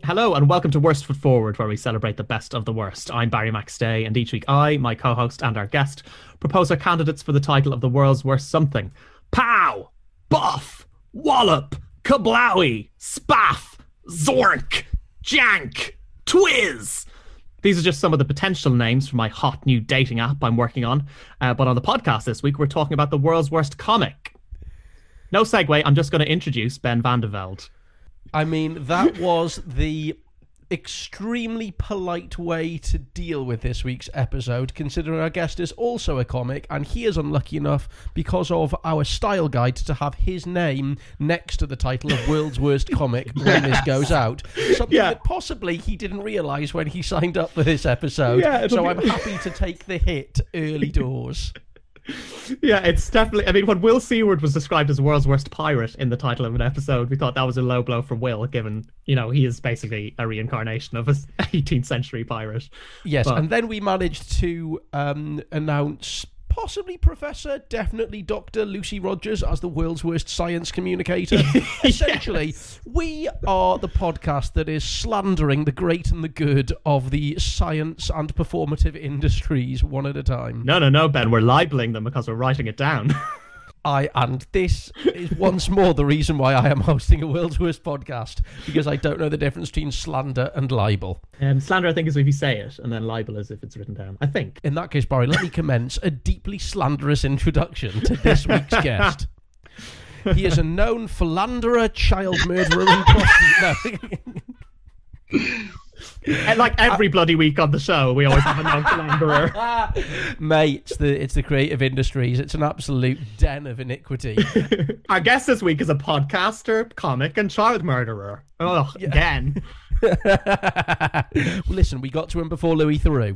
Hello and welcome to Worst Foot Forward, where we celebrate the best of the worst. I'm Barry McStay, and each week I, my co-host, and our guest propose our candidates for the title of the world's worst something. Pow! Buff! Wallop! Kablowie! Spaff! Zork! Jank! Twiz! These are just some of the potential names for my hot new dating app I'm working on. But on the podcast this week, we're talking about the world's worst comic. No segue, I'm just going to introduce Ben van der Velde. I mean, that was the extremely polite way to deal with this week's episode, considering our guest is also a comic, and he is unlucky enough, because of our style guide, to have his name next to the title of World's Worst Comic when this goes out. Something that possibly he didn't realise when he signed up for this episode. So I'm happy to take the hit early doors. Yeah, it's definitely... I mean, when Will Seward was described as the world's worst pirate in the title of an episode, we thought that was a low blow for Will, given, you know, he is basically a reincarnation of an 18th century pirate. Yes, and then we managed to announce possibly Professor, definitely Dr. Lucy Rogers as the world's worst science communicator. Essentially, we are the podcast that is slandering the great and the good of the science and performative industries one at a time. No, Ben, we're libeling them because we're writing it down. And this is once more the reason why I am hosting a world's worst podcast, because I don't know the difference between slander and libel. Slander, I think, is if you say it, and then libel is if it's written down, I think. In that case, Barry, let me commence a deeply slanderous introduction to this week's guest. He is a known philanderer, child murderer, and prostitute. And like every bloody week on the show, we always have a non-philanderer. Mate, it's the creative industries. It's an absolute den of iniquity. Our guest this week is a podcaster, comic, and child murderer. Oh, again. Listen, we got to him before Louis Theroux.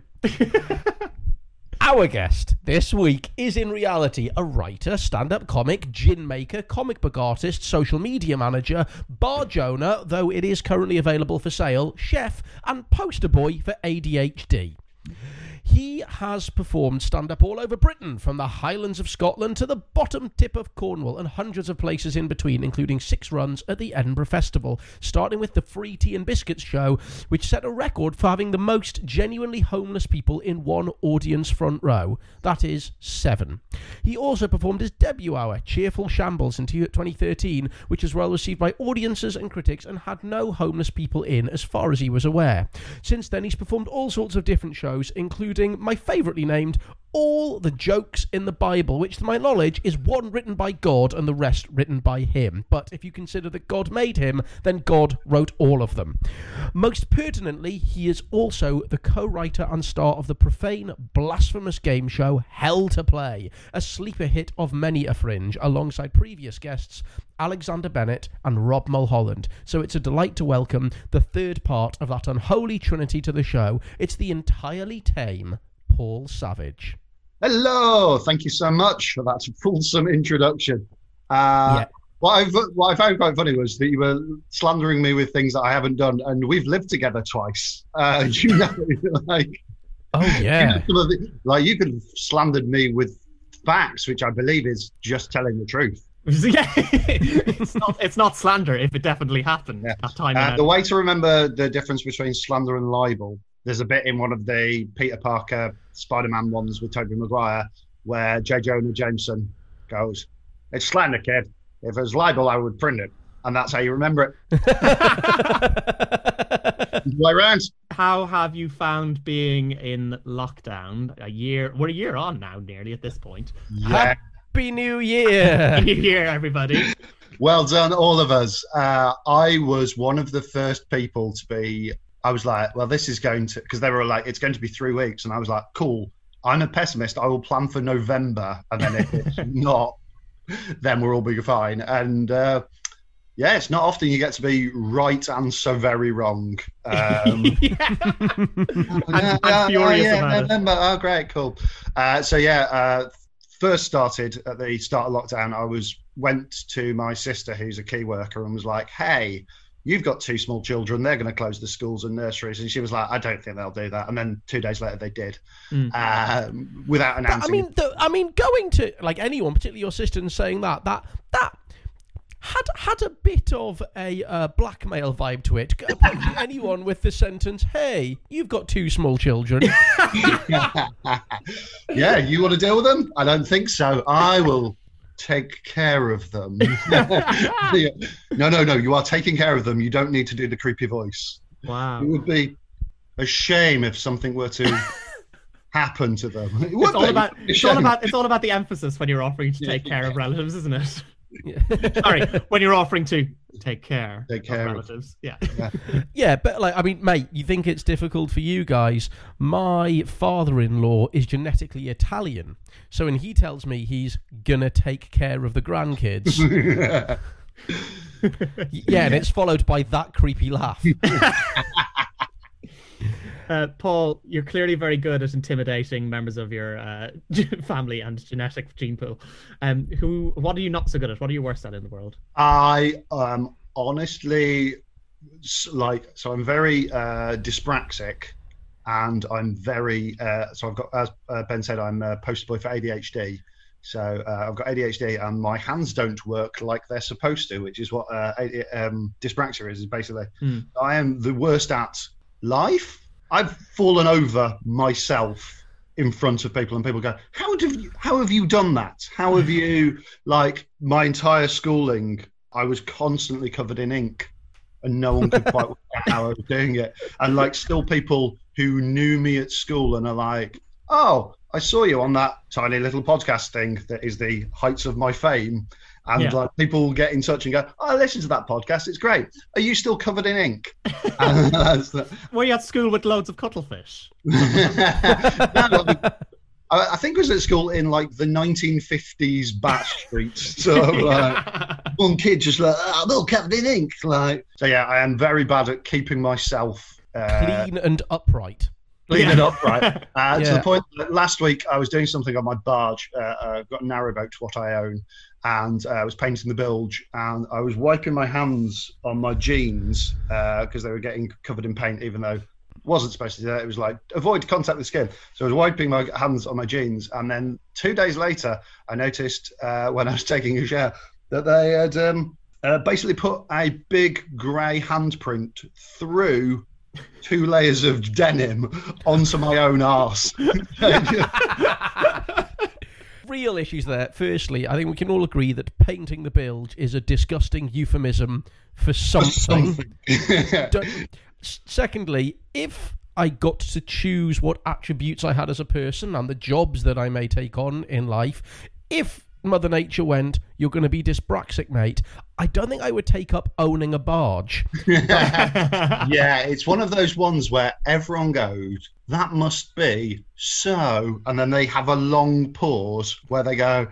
Our guest this week is in reality a writer, stand-up comic, gin maker, comic book artist, social media manager, bar Jonah, though it is currently available for sale, chef, and poster boy for ADHD. He has performed stand-up all over Britain, from the Highlands of Scotland to the bottom tip of Cornwall, and hundreds of places in between, including 6 runs at the Edinburgh Festival, starting with the Free Tea and Biscuits show, which set a record for having the most genuinely homeless people in one audience front row. That is 7. He also performed his debut hour, Cheerful Shambles, in 2013, which was well received by audiences and critics and had no homeless people in as far as he was aware. Since then, he's performed all sorts of different shows, including my favouritely named All the Jokes in the Bible, which to my knowledge is one written by God and the rest written by him. But if you consider that God made him, then God wrote all of them. Most pertinently, he is also the co-writer and star of the profane, blasphemous game show Hell to Play, a sleeper hit of many a fringe, alongside previous guests Alexander Bennett and Rob Mulholland. So it's a delight to welcome the third part of that unholy trinity to the show. It's the entirely tame Paul Savage. Hello, thank you so much for that fulsome introduction. What I found quite funny was that you were slandering me with things that I haven't done, and we've lived together twice. You know, oh yeah, you could have slandered me with facts, which I believe is just telling the truth. Yeah, it's not slander if it definitely happened that time. The way to remember the difference between slander and libel, there's a bit in one of the Peter Parker Spider-Man ones with Tobey Maguire where J. Jonah Jameson goes, "It's slander, kid. If it was libel, I would print it." And that's how you remember it. Way round. How have you found being in lockdown? We're a year on now, nearly at this point. Yeah. Happy New Year! Happy New Year, everybody. Well done, all of us. I was one of the first people to be... I was like, well, this is going to... Because they were like, it's going to be 3 weeks. And I was like, cool. I'm a pessimist. I will plan for November. And then if it's not, then we'll all be fine. And it's not often you get to be right and so very wrong. I'm furious about November. It. Oh, great, cool. First started at the start of lockdown, I went to my sister, who's a key worker, and was like, hey, you've got 2 small children, they're going to close the schools and nurseries. And she was like, I don't think they'll do that. And then 2 days later they did, without announcing. I mean, going to, like, anyone, particularly your sister, and saying that had a bit of a blackmail vibe to it. Approaching anyone with the sentence, "Hey, you've got 2 small children." Yeah, you want to deal with them? I don't think so. I will take care of them. No, you are taking care of them. You don't need to do the creepy voice. Wow. It would be a shame if something were to happen to them. It's all about the emphasis when you're offering to take care of relatives, isn't it? Sorry, when you're offering to take care of relatives. Yeah, but like, I mean, mate, you think it's difficult for you guys? My father-in-law is genetically Italian, so when he tells me he's gonna take care of the grandkids, yeah, and it's followed by that creepy laugh. Paul, you're clearly very good at intimidating members of your family and genetic gene pool. What are you not so good at? What are you worst at in the world? I honestly, so I'm very dyspraxic, and I'm very so I've got, as Ben said, I'm a poster boy for ADHD. So I've got ADHD, and my hands don't work like they're supposed to, which is what dyspraxia is basically. I am the worst at life. I've fallen over myself in front of people, and people go, how have you done that? How have you, like, my entire schooling, I was constantly covered in ink, and no one could quite work out how I was doing it. And like, still people who knew me at school and are like, oh, I saw you on that tiny little podcast thing that is the heights of my fame. And like, people get in touch and go, oh, I listened to that podcast. It's great. Are you still covered in ink? Were you at school with loads of cuttlefish? No, I think I was at school in like the 1950s Batch Street. So one kid just like, I'm all covered in ink. Like, so yeah, I am very bad at keeping myself clean and upright. Clean and upright. To the point that last week I was doing something on my barge. I've got a narrowboat, what I own, and I was painting the bilge, and I was wiping my hands on my jeans because they were getting covered in paint, even though it wasn't supposed to do that. It was like, avoid contact with skin. So I was wiping my hands on my jeans, and then 2 days later, I noticed when I was taking a shower that they had basically put a big grey handprint through 2 layers of denim onto my own arse. Real issues there. Firstly, I think we can all agree that painting the bilge is a disgusting euphemism for something. Secondly, if I got to choose what attributes I had as a person and the jobs that I may take on in life, if Mother Nature went, you're going to be dyspraxic, mate, I don't think I would take up owning a barge. Yeah, it's one of those ones where everyone goes, that must be so, and then they have a long pause where they go,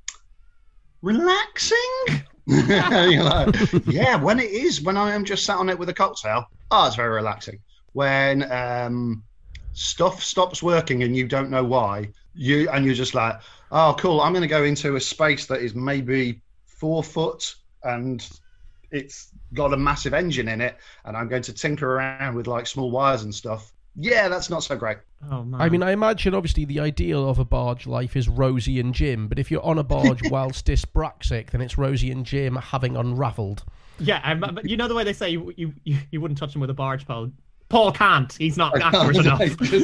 relaxing? You're like, yeah, when I am just sat on it with a cocktail, it's very relaxing. When stuff stops working and you don't know why, you're just like, oh, cool, I'm going to go into a space that is maybe 4 foot and it's got a massive engine in it, and I'm going to tinker around with like small wires and stuff. Yeah, that's not so great. Oh, man. I mean, I imagine obviously the ideal of a barge life is Rosie and Jim, but if you're on a barge whilst dyspraxic, then it's Rosie and Jim having unravelled. Yeah, you know the way they say you wouldn't touch him with a barge pole? Paul can't. He's not accurate enough.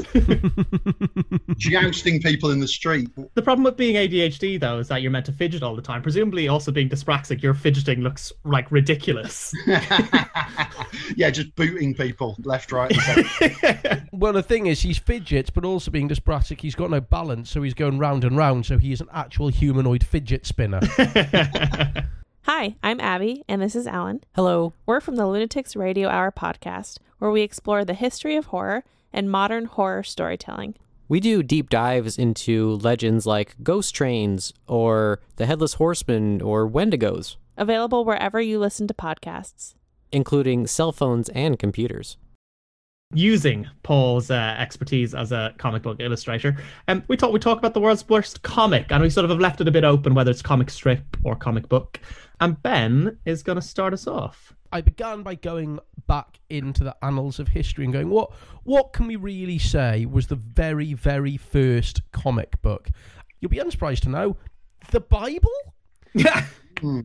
Jousting people in the street. The problem with being ADHD, though, is that you're meant to fidget all the time. Presumably, also being dyspraxic, your fidgeting looks like ridiculous. Yeah, just booting people left, right, and centre. Well, the thing is, he's fidgets, but also being dyspraxic, he's got no balance, so he's going round and round, so he is an actual humanoid fidget spinner. Hi, I'm Abby, and this is Alan. Hello. We're from the Lunatics Radio Hour podcast, where we explore the history of horror and modern horror storytelling. We do deep dives into legends like ghost trains, or the Headless Horseman, or Wendigos. Available wherever you listen to podcasts. Including cell phones and computers. Using Paul's expertise as a comic book illustrator, we talk about the world's worst comic, and we sort of have left it a bit open whether it's comic strip or comic book. And Ben is going to start us off. I began by going back into the annals of history and going, what can we really say was the very, very first comic book? You'll be unsurprised to know, the Bible?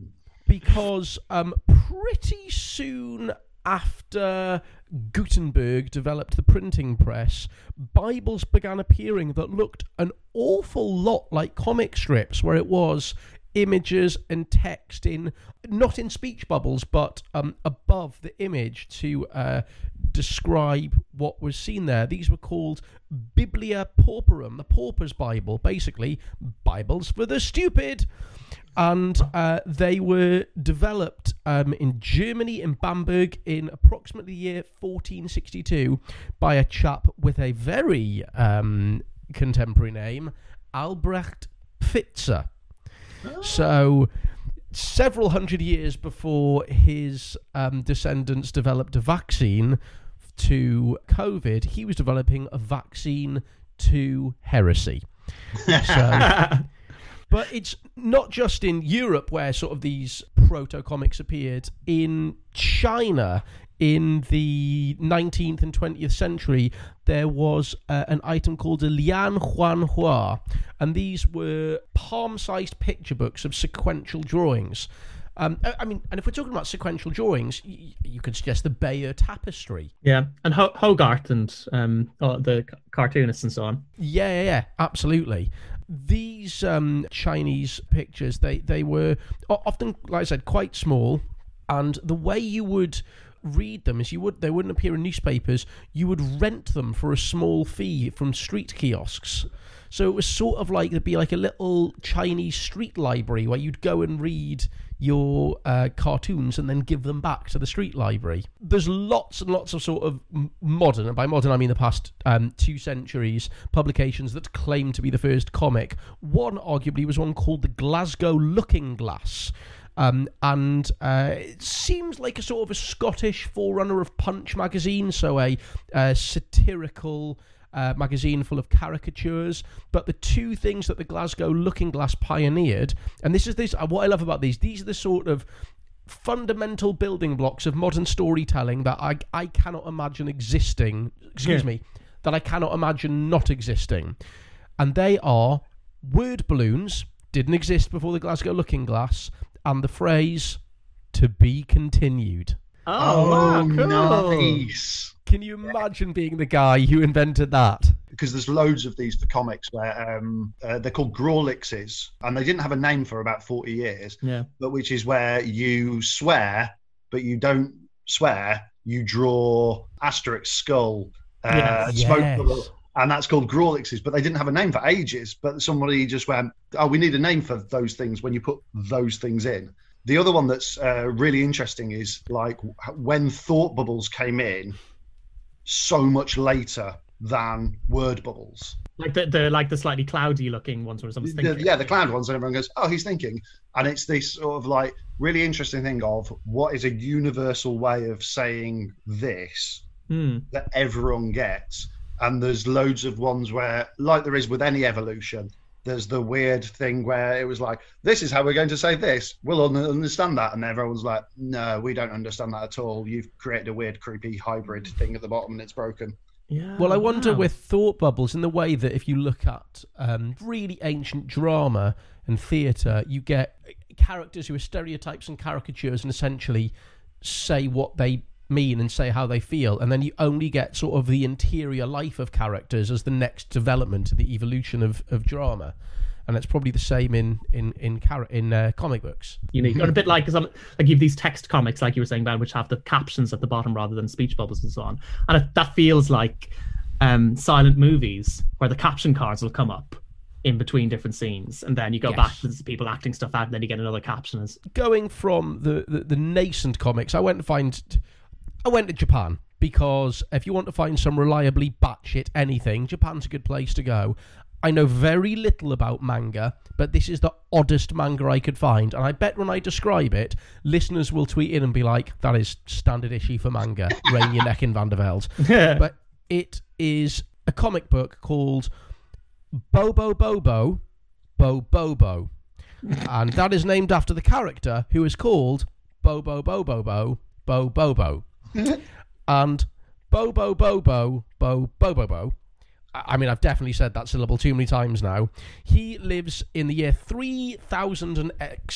because pretty soon after Gutenberg developed the printing press, Bibles began appearing that looked an awful lot like comic strips, where it was images and text not in speech bubbles, but above the image to describe what was seen there. These were called Biblia Pauperum, the Pauper's Bible, basically Bibles for the stupid. And they were developed in Germany, in Bamberg, in approximately the year 1462 by a chap with a very contemporary name, Albrecht Pfizer. So, several hundred years before his descendants developed a vaccine to COVID, he was developing a vaccine to heresy. So, but it's not just in Europe where sort of these proto-comics appeared. In China, in the 19th and 20th century, there was an item called a Lian Huan Hua, and these were palm-sized picture books of sequential drawings. And if we're talking about sequential drawings, you could suggest the Bayeux Tapestry. Yeah, and Hogarth and the cartoonists and so on. Yeah, absolutely. These Chinese pictures, they were often, like I said, quite small, and the way you would read them is they wouldn't appear in newspapers. You would rent them for a small fee from street kiosks. So it was sort of like, it'd be like a little Chinese street library where you'd go and read your cartoons and then give them back to the street library. There's lots and lots of sort of modern, and by modern I mean the past 2 centuries, publications that claim to be the first comic. One arguably was one called the Glasgow Looking Glass. It seems like a sort of a Scottish forerunner of Punch magazine, so a satirical magazine full of caricatures. But the two things that the Glasgow Looking Glass pioneered, and this what I love about these are the sort of fundamental building blocks of modern storytelling that I cannot imagine existing. That I cannot imagine not existing. And they are word balloons, didn't exist before the Glasgow Looking Glass, and the phrase "to be continued." Oh, wow, cool. Nice. Can you imagine being the guy who invented that? Because there's loads of these for comics where they're called Grawlixes, and they didn't have a name for about 40 years. Yeah. But which is where you swear, but you don't swear. You draw asterisk, skull, smoke bubble, and that's called Grawlixes. But they didn't have a name for ages. But somebody just went, "Oh, we need a name for those things when you put those things in." The other one that's really interesting is like when thought bubbles came in so much later than word bubbles. Like the slightly cloudy looking ones where someone's thinking. The cloud ones, and everyone goes, "Oh, he's thinking." And it's this sort of like really interesting thing of what is a universal way of saying this that everyone gets. And there's loads of ones where, like there is with any evolution, there's the weird thing where it was like, this is how we're going to say this. We'll understand that. And everyone's like, no, we don't understand that at all. You've created a weird, creepy hybrid thing at the bottom and it's broken. Yeah. Well, I wonder with thought bubbles, in the way that if you look at really ancient drama and theatre, you get characters who are stereotypes and caricatures and essentially say what they mean and say how they feel, and then you only get sort of the interior life of characters as the next development of the evolution of drama. And it's probably the same in comic books. Unique, or a bit like you have these text comics, like you were saying, Ben, which have the captions at the bottom rather than speech bubbles and so on. And that feels like silent movies where the caption cards will come up in between different scenes, and then you go back to the people acting stuff out, and then you get another caption. Going from the nascent comics, I went to Japan, because if you want to find some reliably batshit anything, Japan's a good place to go. I know very little about manga, but this is the oddest manga I could find. And I bet when I describe it, listeners will tweet in and be like, that is standard issue for manga. Rein your neck in, Van der Velde. But it is a comic book called Bobo Bobo Bo Bobo. And that is named after the character who is called Bobo Bobo Bo Bo Bobo. And Bobo Bobo Bo Bobo Bo, I mean, I've definitely said that syllable too many times now. He lives in the year 3000 and X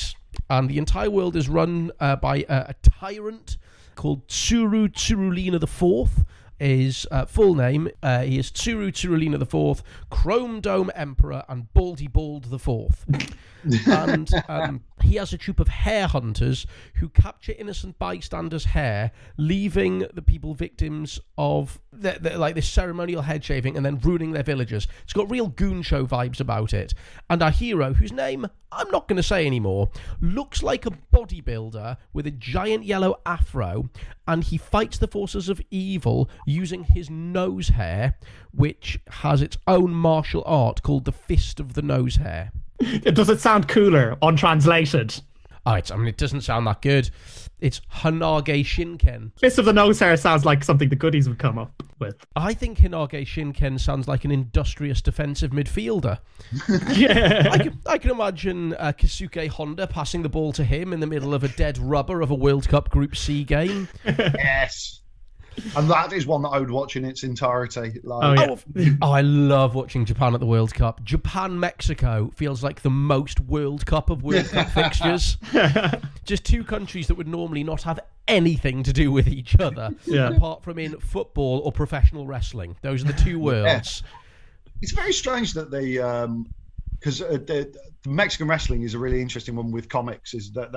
and the entire world is run by a tyrant called Tsuru Tsurulina IV. His full name, he is Tsuru Tsurulina IV, Chrome Dome Emperor, and Baldy Bald IV. And he has a troop of hare hunters who capture innocent bystanders' hair, leaving the people victims of like this ceremonial head shaving and then ruining their villages. It's got real goon show vibes about it. And our hero, whose name I'm not going to say anymore, looks like a bodybuilder with a giant yellow afro, and he fights the forces of evil using his nose hair, which has its own martial art called the Fist of the Nose Hair. Does it sound cooler untranslated? It doesn't sound that good. It's Hanage Shinken. Fist of the Nose Hair sounds like something the goodies would come up with. I think Hanage Shinken sounds like an industrious defensive midfielder. Yeah. I can imagine Keisuke Honda passing the ball to him in the middle of a dead rubber of a World Cup Group C game. Yes. And that is one that I would watch in its entirety. I love watching Japan at the World Cup. Japan-Mexico feels like the most World Cup of World Cup fixtures. Just two countries that would normally not have anything to do with each other, apart from in football or professional wrestling. Those are the two worlds. Yeah. It's very strange that because the Mexican wrestling is a really interesting one with comics, is that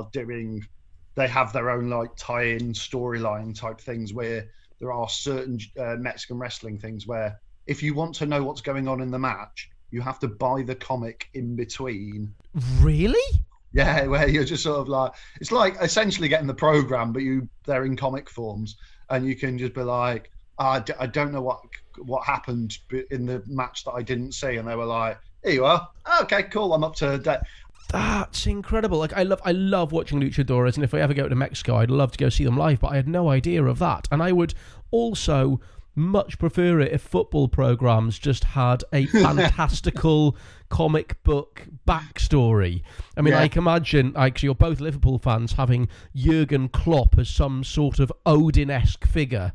they have their own like tie-in storyline type things where there are certain Mexican wrestling things where if you want to know what's going on in the match, you have to buy the comic in between. Really? Yeah, where you're just sort of like, it's like essentially getting the program, but they're in comic forms, and you can just be like, I don't know what happened in the match that I didn't see, and they were like, here you are. Okay, cool. I'm up to date. That's incredible. Like I love watching luchadores, and if I ever go to Mexico, I'd love to go see them live, but I had no idea of that. And I would also much prefer it if football programs just had a fantastical comic book backstory. I mean, I can imagine, actually, you're both Liverpool fans, having Jurgen Klopp as some sort of Odin-esque figure.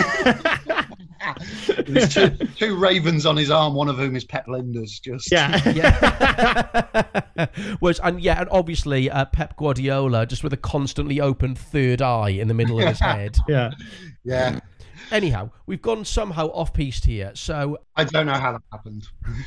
There's two ravens on his arm, one of whom is Pep Linders. And obviously Pep Guardiola just with a constantly open third eye in the middle of his head. Yeah. Anyhow, we've gone somehow off-piste here, so... I don't know how that happened.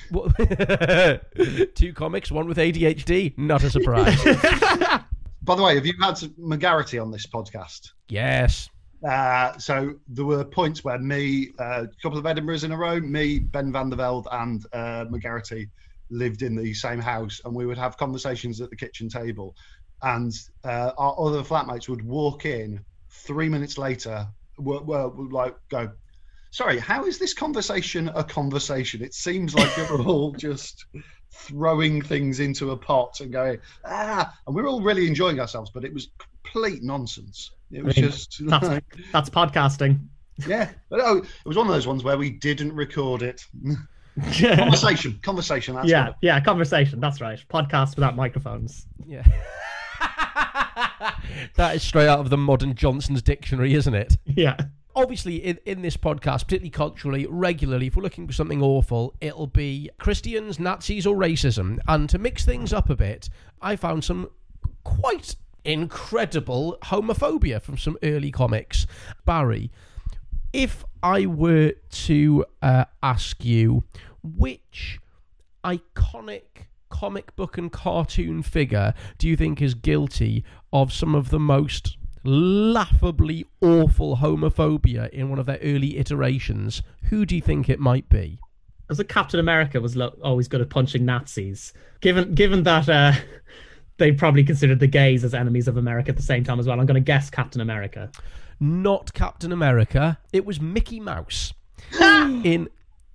Two comics, one with ADHD, not a surprise. By the way, have you had McGarity on this podcast? Yes. So there were points where me, a couple of Edinburghs in a row, me, Ben van der Velde and McGarity lived in the same house, and we would have conversations at the kitchen table, and our other flatmates would walk in 3 minutes later, go, sorry, how is this conversation a conversation? It seems like you're all just throwing things into a pot and going, and we were all really enjoying ourselves, but it was complete nonsense. It was that's podcasting. Yeah, but it was one of those ones where we didn't record it. Conversation. That's conversation. That's right. Podcast without microphones. Yeah. That is straight out of the modern Johnson's dictionary, isn't it? Yeah. Obviously, in this podcast, particularly culturally, regularly, if we're looking for something awful, it'll be Christians, Nazis, or racism. And to mix things up a bit, I found some quite incredible homophobia from some early comics. Barry, if I were to ask you which iconic comic book and cartoon figure do you think is guilty of some of the most laughably awful homophobia in one of their early iterations, who do you think it might be? As a Captain America was always good at punching Nazis, given that they probably considered the gays as enemies of America at the same time as well, I'm going to guess Captain America. Not Captain America. It was Mickey Mouse. In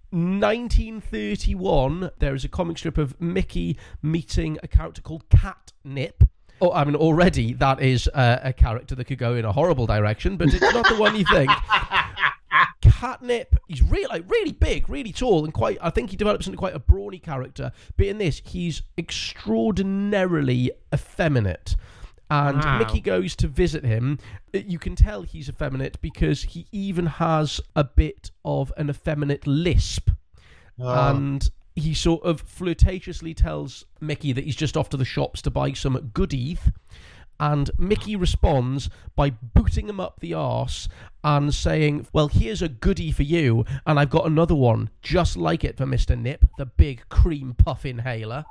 1931, there is a comic strip of Mickey meeting a character called Catnip. Oh, I mean, already that is a character that could go in a horrible direction, but it's not the one you think. Catnip, he's really big, really tall, and I think he develops into quite a brawny character. But in this, he's extraordinarily effeminate. And Mickey goes to visit him. You can tell he's effeminate because he even has a bit of an effeminate lisp. And he sort of flirtatiously tells Mickey that he's just off to the shops to buy some goodies. And Mickey responds by booting him up the arse and saying, well, here's a goodie for you, and I've got another one just like it for Mr. Nip, the big cream puff inhaler.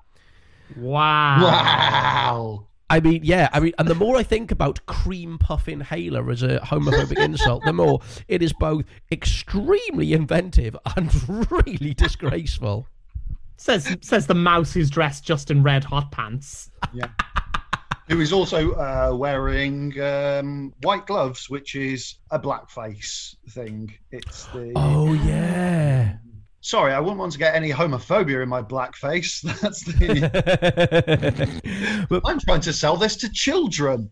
Wow. I mean, yeah, and the more I think about cream puff inhaler as a homophobic insult, the more it is both extremely inventive and really disgraceful. Says the mouse who's dressed just in red hot pants. Yeah. Who is also wearing white gloves, which is a blackface thing. It's the... Oh, yeah. Sorry, I wouldn't want to get any homophobia in my blackface. That's the... But I'm trying to sell this to children.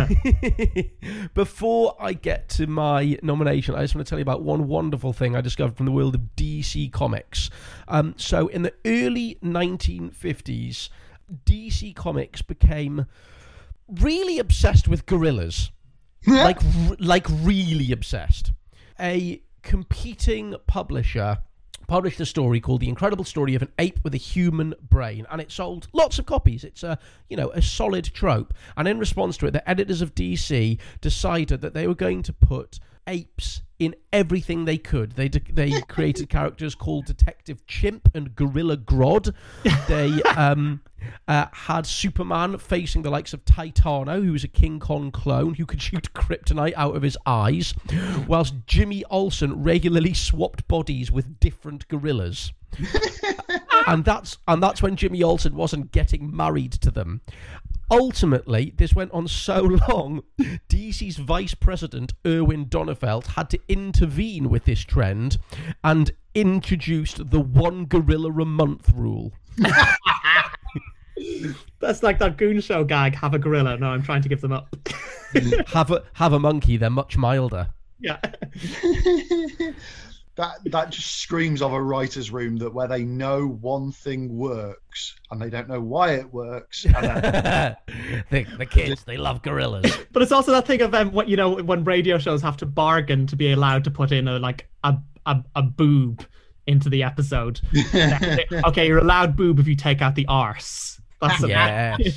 before I get to my nomination, I just want to tell you about one wonderful thing I discovered from the world of DC Comics. So in the early 1950s, DC Comics became really obsessed with gorillas. like really obsessed. A competing publisher published a story called The Incredible Story of an Ape with a Human Brain, and it sold lots of copies. It's a solid trope. And in response to it, the editors of DC decided that they were going to put apes in everything they could. They created characters called Detective Chimp and Gorilla Grodd. They had Superman facing the likes of Titano, who was a King Kong clone who could shoot kryptonite out of his eyes, whilst Jimmy Olsen regularly swapped bodies with different gorillas. and that's when Jimmy Olsen wasn't getting married to them. Ultimately, this went on so long, DC's vice president, Erwin Donnerfeld, had to intervene with this trend and introduced the one gorilla a month rule. That's like that Goon Show gag, have a gorilla. No, I'm trying to give them up. have a monkey, they're much milder. Yeah. That just screams of a writer's room, that where they know one thing works and they don't know why it works. And the kids, they love gorillas. But it's also that thing of when radio shows have to bargain to be allowed to put in a boob into the episode. Okay, you're allowed boob if you take out the arse. That's yes.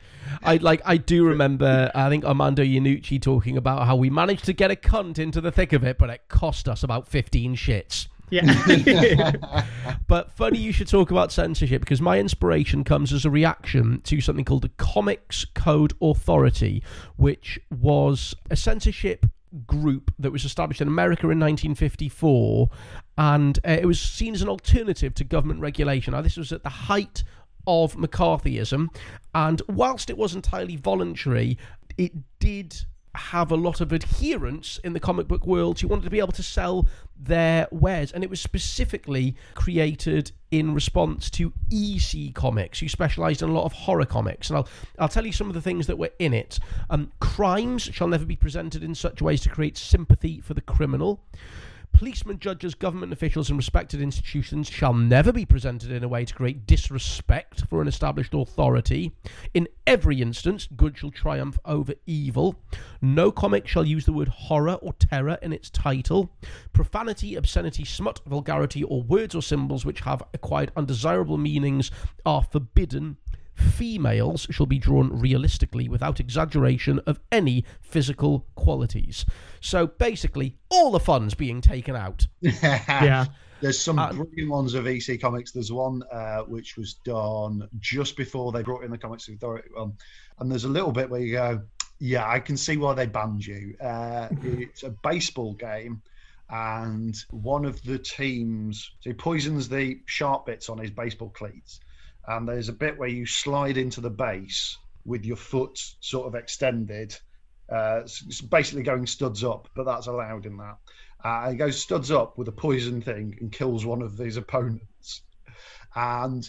I do remember, I think Armando Iannucci talking about how we managed to get a cunt into the thick of it, but it cost us about 15 shits. Yeah. But funny you should talk about censorship, because my inspiration comes as a reaction to something called the Comics Code Authority, which was a censorship group that was established in America in 1954, and it was seen as an alternative to government regulation. Now, this was at the height of McCarthyism, and whilst it was entirely voluntary, it did have a lot of adherents in the comic book world who wanted to be able to sell their wares, and it was specifically created in response to EC Comics, who specialised in a lot of horror comics. And I'll tell you some of the things that were in it. Crimes shall never be presented in such ways to create sympathy for the criminal. Policemen, judges, government officials and respected institutions shall never be presented in a way to create disrespect for an established authority. In every instance, good shall triumph over evil. No comic shall use the word horror or terror in its title. Profanity, obscenity, smut, vulgarity, or words or symbols which have acquired undesirable meanings are forbidden. Females shall be drawn realistically without exaggeration of any physical qualities. So basically, all the fun's being taken out. Yeah. There's some brilliant ones of EC Comics. There's one which was done just before they brought in the Comics Authority one. And there's a little bit where you go, yeah, I can see why they banned you. It's a baseball game. And one of the teams, so he poisons the sharp bits on his baseball cleats. And there's a bit where you slide into the base with your foot sort of extended. It's basically going studs up, but that's allowed in that. He goes studs up with a poison thing and kills one of his opponents. And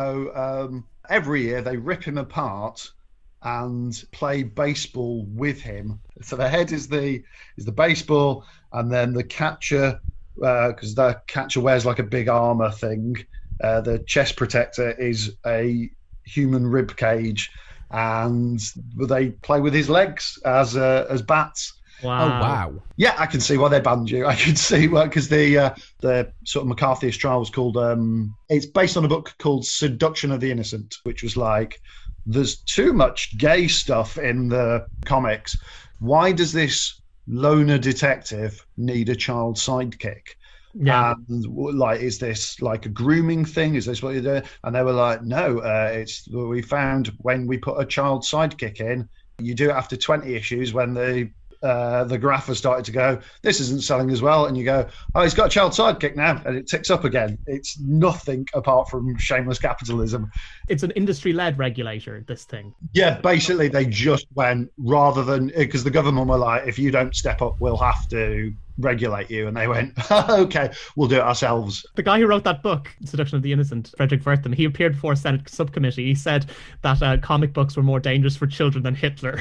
so every year they rip him apart and play baseball with him. So the head is the baseball, and then the catcher, because the catcher wears like a big armor thing. The chest protector is a human rib cage, and they play with his legs as bats. Wow. Oh, wow. Yeah, I can see why they banned you. I can see why, because the sort of McCarthyist trial was called. It's based on a book called Seduction of the Innocent, which was like, there's too much gay stuff in the comics. Why does this loner detective need a child sidekick? Yeah. And like, is this like a grooming thing? Is this what you're doing? And they were like, no, it's we found when we put a child sidekick in, you do it after 20 issues when the graph has started to go, this isn't selling as well, and you go, oh, he's got a child sidekick now, and it ticks up again. It's nothing apart from shameless capitalism. It's an industry-led regulator, this thing. Yeah, basically they just went, rather than, because the government were like, if you don't step up, we'll have to regulate you, and they went, okay, we'll do it ourselves. The guy who wrote that book, Seduction of the Innocent, Frederick Wertham, he appeared before a Senate subcommittee. He said that comic books were more dangerous for children than Hitler.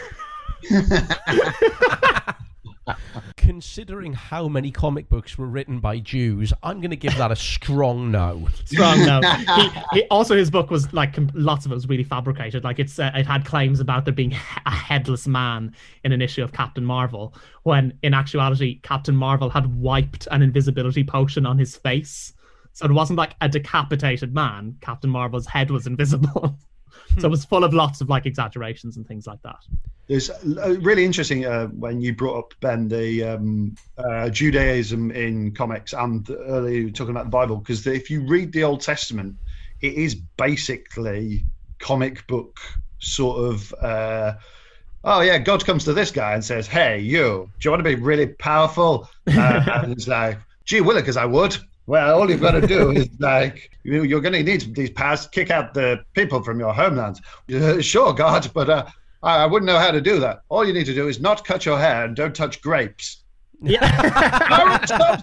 Considering how many comic books were written by Jews, I'm going to give that a strong no. Strong no. He also, his book was like, lots of it was really fabricated. Like, it had claims about there being a headless man in an issue of Captain Marvel, when in actuality Captain Marvel had wiped an invisibility potion on his face, so it wasn't like a decapitated man. Captain Marvel's head was invisible. So it was full of lots of like exaggerations and things like that. There's really interesting when you brought up, Ben, the Judaism in comics, and earlier talking about the Bible, because if you read the Old Testament, it is basically comic book sort of, oh yeah, God comes to this guy and says, hey, you, do you want to be really powerful? And it's like, gee willikers, I would. Well, all you've got to do is, like, you're going to need these powers, kick out the people from your homelands. Sure, God, but I wouldn't know how to do that. All you need to do is not cut your hair and don't touch grapes. Yeah.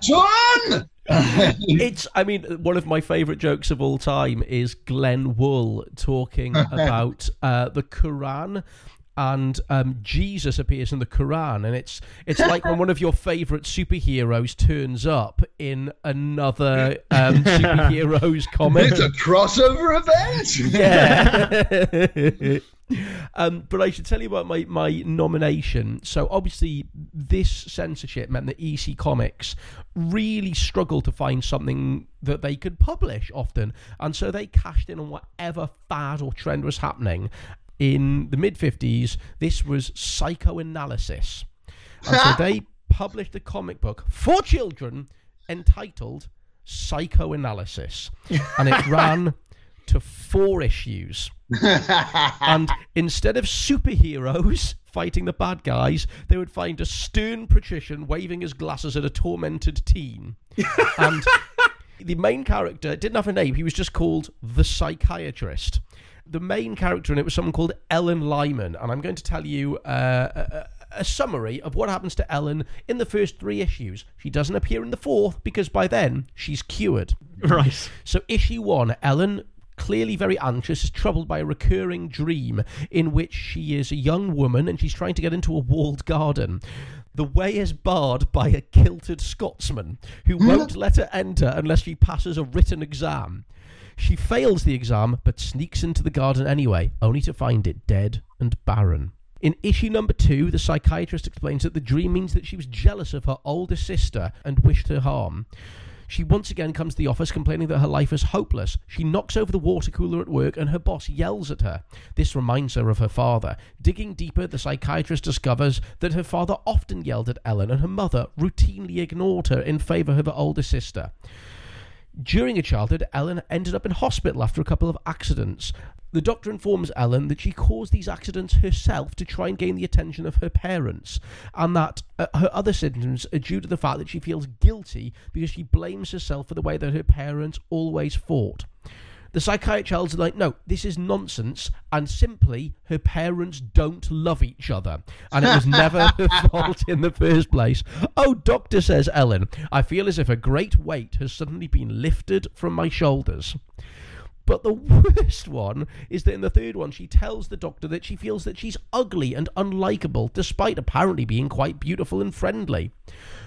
I mean, one of my favourite jokes of all time is Glenn Wool talking about the Quran. And Jesus appears in the Quran, and it's like when one of your favourite superheroes turns up in another superheroes comic. It's a crossover event. Yeah. But I should tell you about my nomination. So obviously this censorship meant that EC Comics really struggled to find something that they could publish often, and so they cashed in on whatever fad or trend was happening. In the mid-50s, this was psychoanalysis. And so they published a comic book for children entitled Psychoanalysis. And it ran to 4 issues. And instead of superheroes fighting the bad guys, they would find a stern patrician waving his glasses at a tormented teen. And the main character didn't have a name. He was just called the Psychiatrist. The main character in it was someone called Ellen Lyman, and I'm going to tell you a summary of what happens to Ellen in the first 3 issues. She doesn't appear in the 4th because by then she's cured. Right. So issue 1, Ellen, clearly very anxious, is troubled by a recurring dream in which she is a young woman and she's trying to get into a walled garden. The way is barred by a kilted Scotsman who won't let her enter unless she passes a written exam. She fails the exam, but sneaks into the garden anyway, only to find it dead and barren. In issue number 2, the psychiatrist explains that the dream means that she was jealous of her older sister and wished her harm. She once again comes to the office complaining that her life is hopeless. She knocks over the water cooler at work and her boss yells at her. This reminds her of her father. Digging deeper, the psychiatrist discovers that her father often yelled at Ellen and her mother routinely ignored her in favour of her older sister. During her childhood, Ellen ended up in hospital after a couple of accidents. The doctor informs Ellen that she caused these accidents herself to try and gain the attention of her parents, and that her other symptoms are due to the fact that she feels guilty because she blames herself for the way that her parents always fought. The psychiatrist is like, no, this is nonsense, and simply her parents don't love each other, and it was never her fault in the first place. Oh, doctor, says Ellen, I feel as if a great weight has suddenly been lifted from my shoulders. But the worst one is that in the 3rd one, she tells the doctor that she feels that she's ugly and unlikable, despite apparently being quite beautiful and friendly.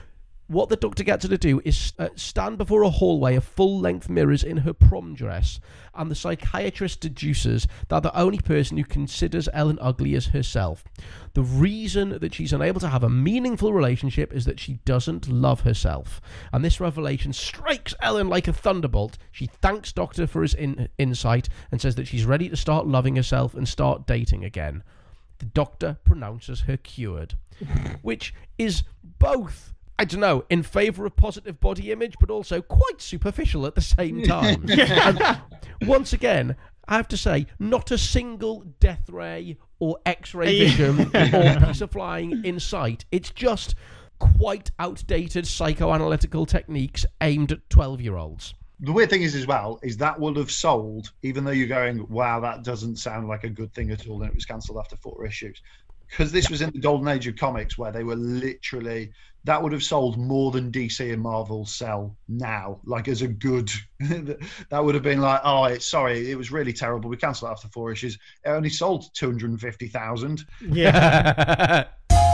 What the Doctor gets her to do is stand before a hallway of full-length mirrors in her prom dress, and the psychiatrist deduces that the only person who considers Ellen ugly is herself. The reason that she's unable to have a meaningful relationship is that she doesn't love herself, and this revelation strikes Ellen like a thunderbolt. She thanks Doctor for his insight and says that she's ready to start loving herself and start dating again. The Doctor pronounces her cured, which is both, I don't know, in favour of positive body image, but also quite superficial at the same time. And once again, I have to say, not a single death ray or X-ray vision or piece of flying in sight. It's just quite outdated psychoanalytical techniques aimed at 12-year-olds. The weird thing is, as well, is that would have sold, even though you're going, wow, that doesn't sound like a good thing at all, and it was cancelled after 4 issues. Because this was in the golden age of comics where they were literally, that would have sold more than DC and Marvel sell now. Like, as a good, that would have been like, oh, it was really terrible. We cancelled it after 4 issues. It only sold 250,000. Yeah.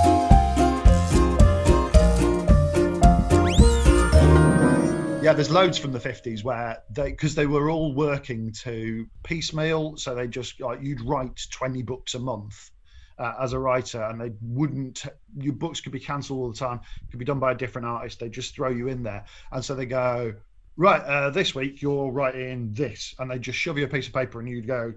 Yeah, there's loads from the 50s where because they were all working to piecemeal, so they just, like, you'd write 20 books a month as a writer, and your books could be cancelled all the time, could be done by a different artist, they just throw you in there. And so they go, right, this week you're writing this, and they just shove you a piece of paper and you'd go,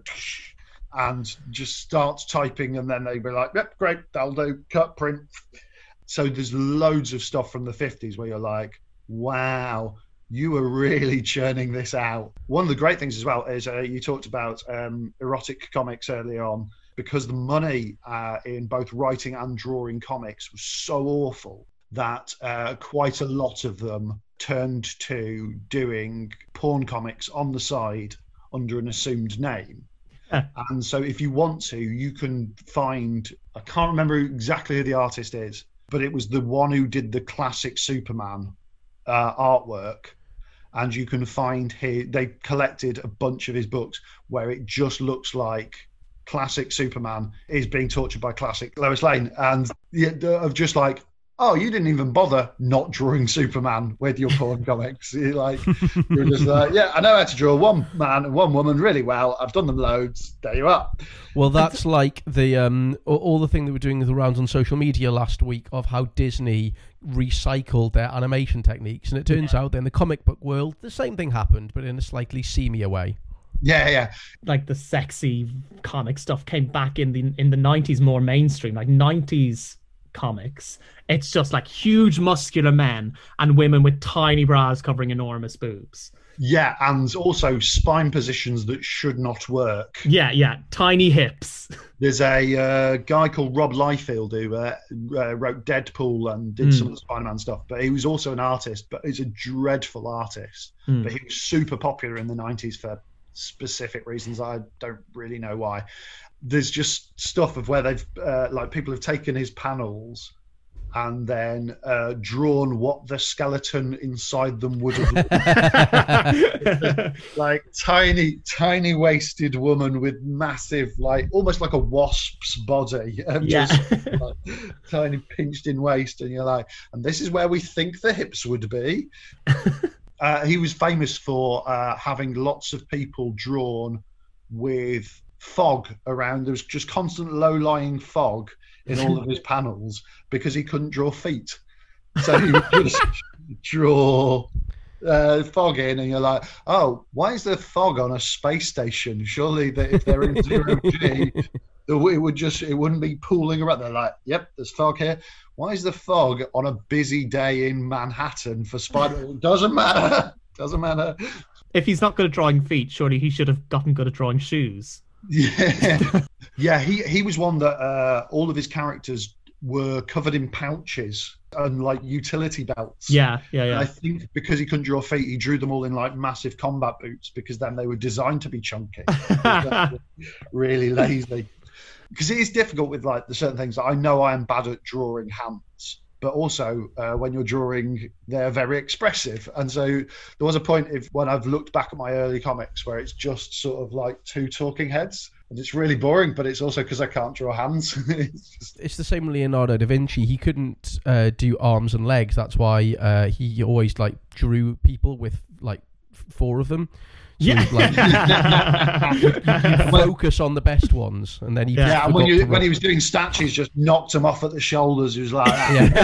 and just start typing, and then they'd be like, yep, great, that'll do, cut, print. So there's loads of stuff from the 50s where you're like, wow, you were really churning this out. One of the great things as well is you talked about erotic comics earlier on, because the money in both writing and drawing comics was so awful that quite a lot of them turned to doing porn comics on the side under an assumed name. And so if you want to, you can find, I can't remember exactly who the artist is, but it was the one who did the classic Superman artwork. And you can find they collected a bunch of his books where it just looks like classic Superman is being tortured by classic Lois Lane. And of just like, oh, you didn't even bother not drawing Superman with your porn comics. You're just like, yeah, I know how to draw one man and one woman really well. I've done them loads. There you are. Well, that's like the all the thing that we're doing the rounds on social media last week of how Disney recycled their animation techniques, and it turns out that in the comic book world, the same thing happened, but in a slightly seamier way. Yeah. Like the sexy comic stuff came back in the 90s, more mainstream, like 90s comics. It's just like huge muscular men and women with tiny bras covering enormous boobs. Yeah, and also spine positions that should not work. Yeah, tiny hips. There's a guy called Rob Liefeld who wrote Deadpool and did some of the Spider-Man stuff, but he was also an artist, but he's a dreadful artist. But he was super popular in the 90s for specific reasons. I don't really know why. There's just stuff of where they've, like, people have taken his panels and then drawn what the skeleton inside them would have looked like. Tiny waisted woman with massive, like, almost like a wasp's body, just like, tiny pinched in waist, and you're like, and this is where we think the hips would be. He was famous for having lots of people drawn with fog around. There was just constant low-lying fog in all of his panels because he couldn't draw feet. So he would just draw fog in, and you're like, oh, why is there fog on a space station? Surely that if they're in zero G, it wouldn't be pooling around. They're like, yep, there's fog here. Why is the fog on a busy day in Manhattan for Spider-Man? Doesn't matter. If he's not good at drawing feet, surely he should have gotten good at drawing shoes. Yeah. He was one that all of his characters were covered in pouches and like utility belts. Yeah. I think because he couldn't draw feet, he drew them all in like massive combat boots, because then they were designed to be chunky. Really lazy. Because it is difficult with like the certain things. I know I am bad at drawing hands, but also when you're drawing, they're very expressive. And so there was a point when I've looked back at my early comics where it's just sort of like two talking heads. And it's really boring, but it's also because I can't draw hands. It's the same with Leonardo da Vinci. He couldn't do arms and legs. That's why he always like drew people with like 4 of them. So you focus on the best ones, and then and when he was doing statues, just knocked them off at the shoulders. He was like,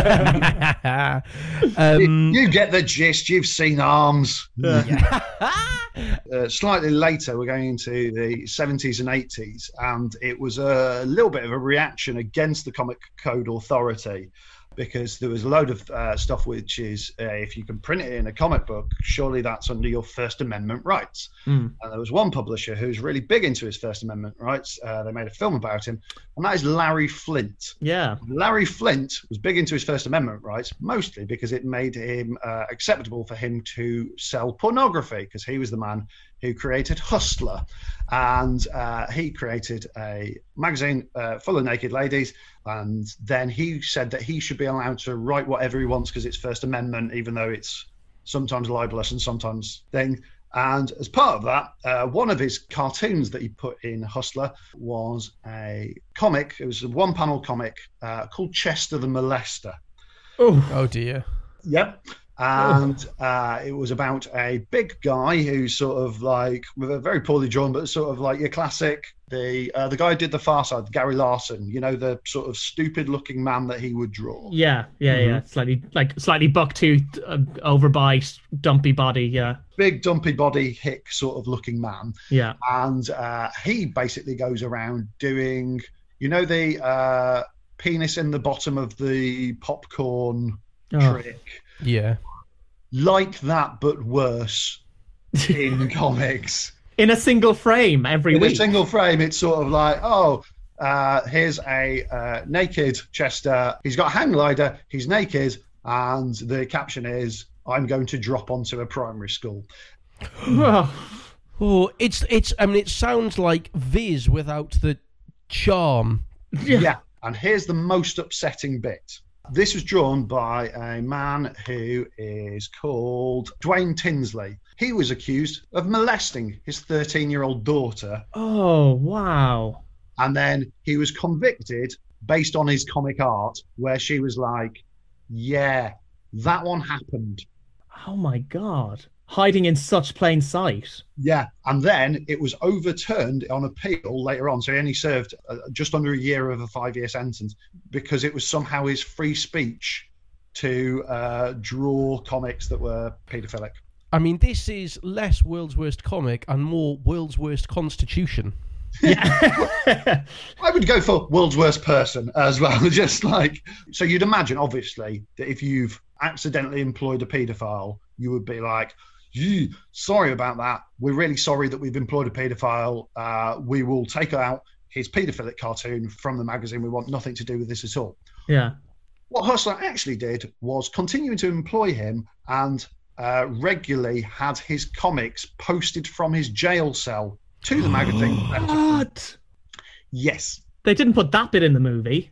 you get the gist. You've seen arms. Slightly later, we're going into the 70s and 80s, and it was a little bit of a reaction against the Comic Code Authority, because there was a load of stuff which is, if you can print it in a comic book, surely that's under your First Amendment rights. And there was one publisher who's really big into his First Amendment rights. They made a film about him, and that is Larry Flynt. Yeah. Larry Flynt was big into his First Amendment rights, mostly because it made him acceptable for him to sell pornography, because he was the man who created Hustler. And he created a magazine full of naked ladies. And then he said that he should be allowed to write whatever he wants because it's First Amendment, even though it's sometimes libelous and sometimes thing. And as part of that, one of his cartoons that he put in Hustler was a comic. It was a one-panel comic called Chester the Molester. Oh dear. Yep. And it was about a big guy who's sort of like, with a very poorly drawn, but sort of like your classic, the guy who did The Far Side, Gary Larson, you know, the sort of stupid looking man that he would draw. Yeah. Slightly buck-toothed, overbite, dumpy body, yeah. Big dumpy body, hick sort of looking man. Yeah. And he basically goes around doing, you know, the penis in the bottom of the popcorn trick. Yeah. Like that, but worse in comics. In a single frame every week. In a single frame, it's sort of like, here's a naked Chester. He's got a hang glider. He's naked. And the caption is, I'm going to drop onto a primary school. It's. I mean, it sounds like Viz without the charm. Yeah. And here's the most upsetting bit. This was drawn by a man who is called Dwayne Tinsley. He was accused of molesting his 13-year-old daughter. Oh, wow. And then he was convicted based on his comic art, where she was like, yeah, that one happened. Oh, my God. Hiding in such plain sight. Yeah. And then it was overturned on appeal later on. So he only served just under a year of a 5-year sentence because it was somehow his free speech to draw comics that were paedophilic. I mean, this is less World's Worst Comic and more World's Worst Constitution. Yeah. I would go for World's Worst Person as well. Just like, so you'd imagine, obviously, that if you've accidentally employed a paedophile, you would be like, sorry about that. We're really sorry that we've employed a paedophile. We will take out his paedophilic cartoon from the magazine. We want nothing to do with this at all. Yeah. What Hustler actually did was continue to employ him and regularly had his comics posted from his jail cell to the magazine. What? Yes. They didn't put that bit in the movie.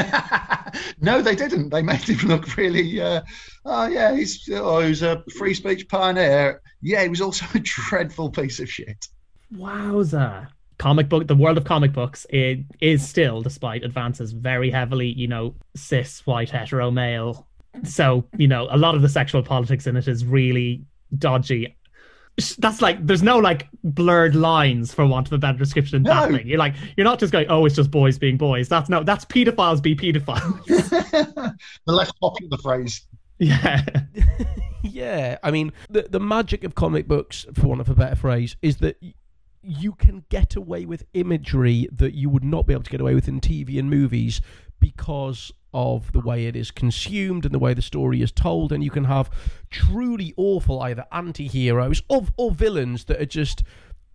No, they didn't. They made him look really, he's a free speech pioneer. Yeah, he was also a dreadful piece of shit. Wowza. The world of comic books, it is still, despite advances, very heavily, cis, white, hetero male. So, a lot of the sexual politics in it is really dodgy. That's like, there's no like blurred lines, for want of a better description, in that thing. You're not just going, it's just boys being boys. That's pedophiles be pedophiles. The less popular phrase. Yeah. Yeah. I mean, the magic of comic books, for want of a better phrase, is that you can get away with imagery that you would not be able to get away with in TV and movies because of the way it is consumed and the way the story is told, and you can have truly awful either anti-heroes or villains that are just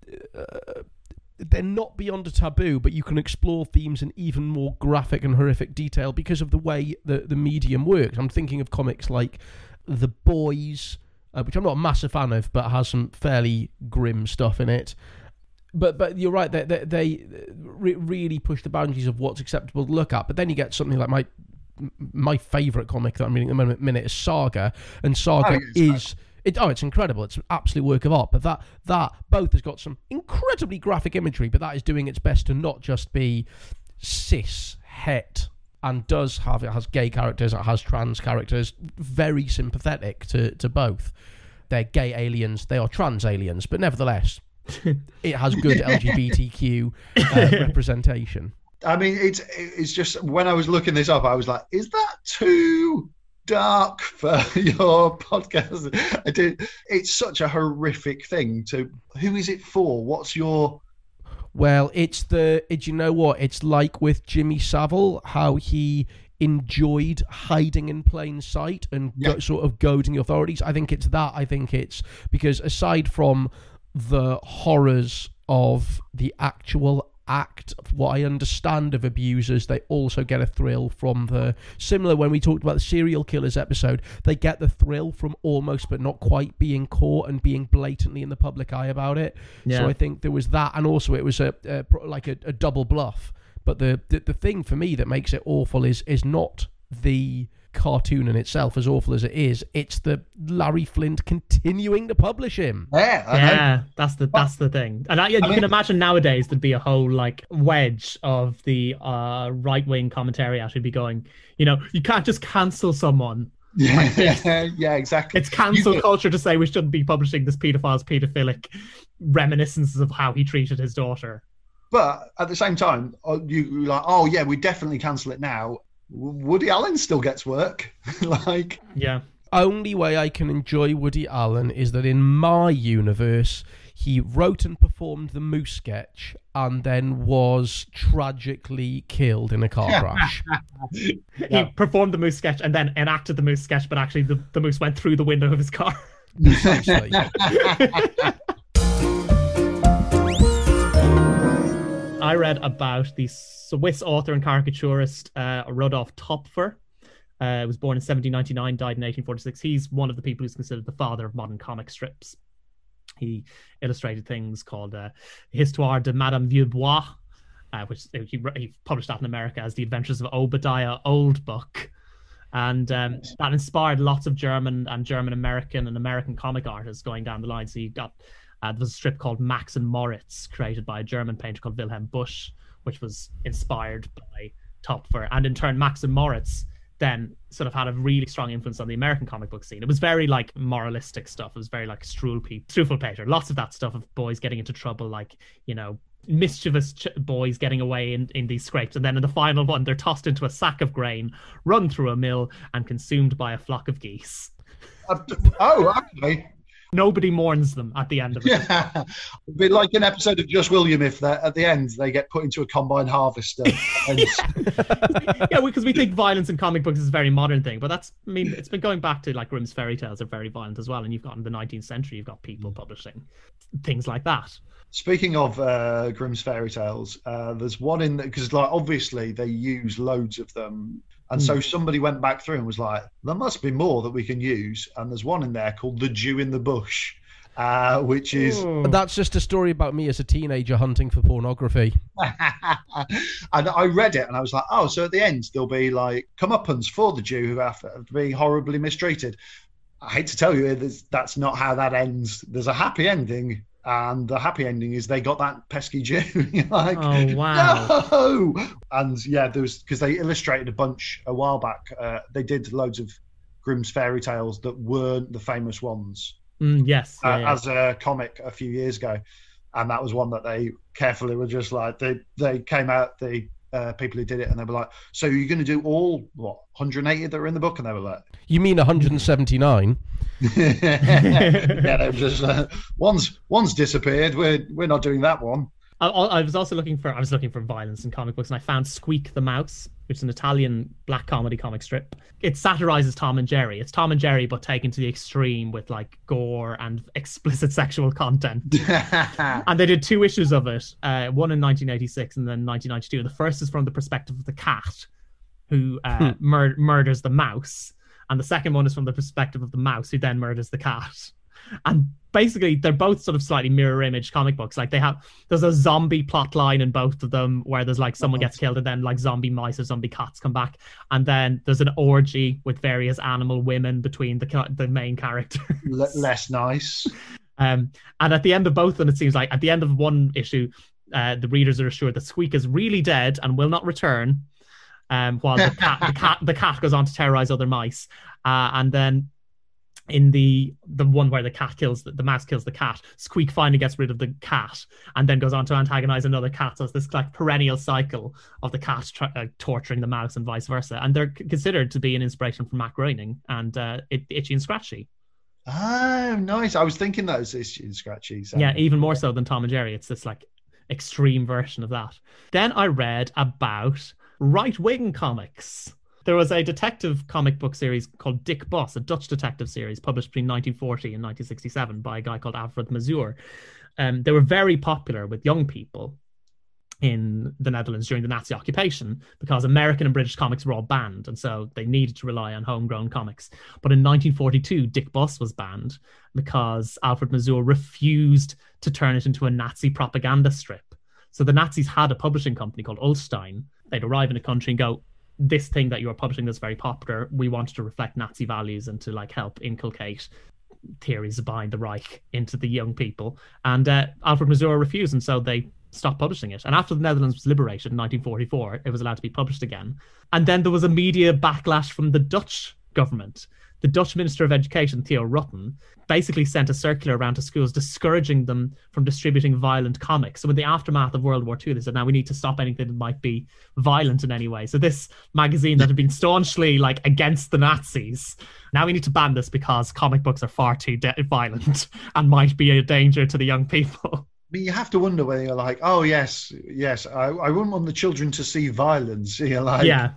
they're not beyond a taboo, but you can explore themes in even more graphic and horrific detail because of the way the medium works. I'm thinking of comics like The Boys, which I'm not a massive fan of, but has some fairly grim stuff in it. But you're right, they really push the boundaries of what's acceptable to look at. But then you get something like my favourite comic that I'm reading at the minute is Saga, and Saga is It's incredible. It's an absolute work of art. But that both has got some incredibly graphic imagery, but that is doing its best to not just be cis het, and it has gay characters, it has trans characters, very sympathetic to both. They're gay aliens, they are trans aliens, but nevertheless, it has good LGBTQ representation. I mean, it's just, when I was looking this up, I was like, is that too dark for your podcast? It's such a horrific thing who is it for? What's your... Well, you know what? It's like with Jimmy Savile, how he enjoyed hiding in plain sight and sort of goading the authorities. I think it's that. I think it's because aside from the horrors of the actual act, what I understand of abusers, they also get a thrill from similar when we talked about the serial killers episode, they get the thrill from almost but not quite being caught and being blatantly in the public eye about it. So I think there was that, and also it was a double bluff. But the thing for me that makes it awful is not the cartoon in itself, as awful as it is. It's the Larry Flint continuing to publish him. Yeah, that's the thing. And you can imagine nowadays there'd be a whole like wedge of the right-wing commentary out who'd be going, you can't just cancel someone. Yeah, exactly. It's cancel culture to say we shouldn't be publishing this pedophilic reminiscences of how he treated his daughter. But at the same time, you're like, oh yeah, we definitely cancel it now. Woody Allen still gets work. Only way I can enjoy Woody Allen is that in my universe, he wrote and performed the Moose sketch and then was tragically killed in a car crash. He performed the Moose sketch and then enacted the Moose sketch, but actually the moose went through the window of his car. Precisely. I read about the Swiss author and caricaturist Rudolf Topfer. Was born in 1799, died in 1846. He's one of the people who's considered the father of modern comic strips. He illustrated things called Histoire de Madame Vieux-Bois, which he published that in America as The Adventures of Obadiah Oldbuck. And that inspired lots of German and German-American and American comic artists going down the line. So you got... there was a strip called Max and Moritz, created by a German painter called Wilhelm Busch, which was inspired by Topfer. And in turn, Max and Moritz then sort of had a really strong influence on the American comic book scene. It was very like moralistic stuff. It was very like Struwwelpeter. Lots of that stuff of boys getting into trouble, like, mischievous boys getting away in these scrapes. And then in the final one, they're tossed into a sack of grain, run through a mill, and consumed by a flock of geese. Okay. Nobody mourns them at the end of it. Yeah, it'd be like an episode of Just William if at the end they get put into a combine harvester. Yeah, because we think violence in comic books is a very modern thing, but it's been going back to like Grimm's fairy tales are very violent as well. And you've got in the 19th century, you've got people publishing things like that. Speaking of Grimm's fairy tales, there's one in because like obviously they use loads of them. And so somebody went back through and was like, there must be more that we can use. And there's one in there called The Jew in the Bush, which is... That's just a story about me as a teenager hunting for pornography. And I read it and I was like, oh, so at the end there'll be like comeuppance for the Jew who have to be horribly mistreated. I hate to tell you, that's not how that ends. There's a happy ending. And the happy ending is they got that pesky Jew. Like, oh, wow. No! And yeah, there was, because they illustrated a bunch a while back. They did loads of Grimm's fairy tales that weren't the famous ones. Yes. As a comic a few years ago. And that was one that they carefully were just like, they came out, the people who did it, and they were like, so you're going to do all, 180 that are in the book? And they were like... You mean 179? Yeah, they were just one's disappeared. We're not doing that one. I was looking for violence in comic books, and I found Squeak the Mouse, which is an Italian black comedy comic strip. It satirizes Tom and Jerry. It's Tom and Jerry, but taken to the extreme with like gore and explicit sexual content. And they did 2 issues of it, one in 1986 and then 1992. The first is from the perspective of the cat, who murders the mouse. And the second one is from the perspective of the mouse, who then murders the cat. And basically, they're both sort of slightly mirror image comic books. Like there's a zombie plot line in both of them where there's like someone gets killed and then like zombie mice or zombie cats come back. And then there's an orgy with various animal women between the main characters. Less nice. And at the end of both of them, it seems like at the end of one issue, the readers are assured that Squeak is really dead and will not return. While the cat goes on to terrorize other mice. And then in the one where the mouse kills the cat, Squeak finally gets rid of the cat and then goes on to antagonize another cat. So it's this like perennial cycle of the cat torturing the mouse and vice versa. And they're considered to be an inspiration from Matt Groening and Itchy and Scratchy. Oh, nice. I was thinking that was Itchy and Scratchy. So. Yeah, even more so than Tom and Jerry. It's this like extreme version of that. Then I read about right-wing comics. There was a detective comic book series called Dick Boss, a Dutch detective series published between 1940 and 1967 by a guy called Alfred Mazur. They were very popular with young people in the Netherlands during the Nazi occupation because American and British comics were all banned, and so they needed to rely on homegrown comics. But in 1942, Dick Boss was banned because Alfred Mazur refused to turn it into a Nazi propaganda strip. So the Nazis had a publishing company called Ulstein. They'd arrive in a country and go, this thing that you are publishing that's very popular, we want it to reflect Nazi values and to like help inculcate theories behind the Reich into the young people. And Alfred Mazur refused, and so they stopped publishing it. And after the Netherlands was liberated in 1944, it was allowed to be published again. And then there was a media backlash from the Dutch government. The Dutch Minister of Education, Theo Rutten, basically sent a circular around to schools discouraging them from distributing violent comics. So in the aftermath of World War II, they said, now we need to stop anything that might be violent in any way. So this magazine that had been staunchly like against the Nazis, now we need to ban this because comic books are far too violent and might be a danger to the young people. But you have to wonder whether you're like, oh, yes, I wouldn't want the children to see violence. You're like, yeah,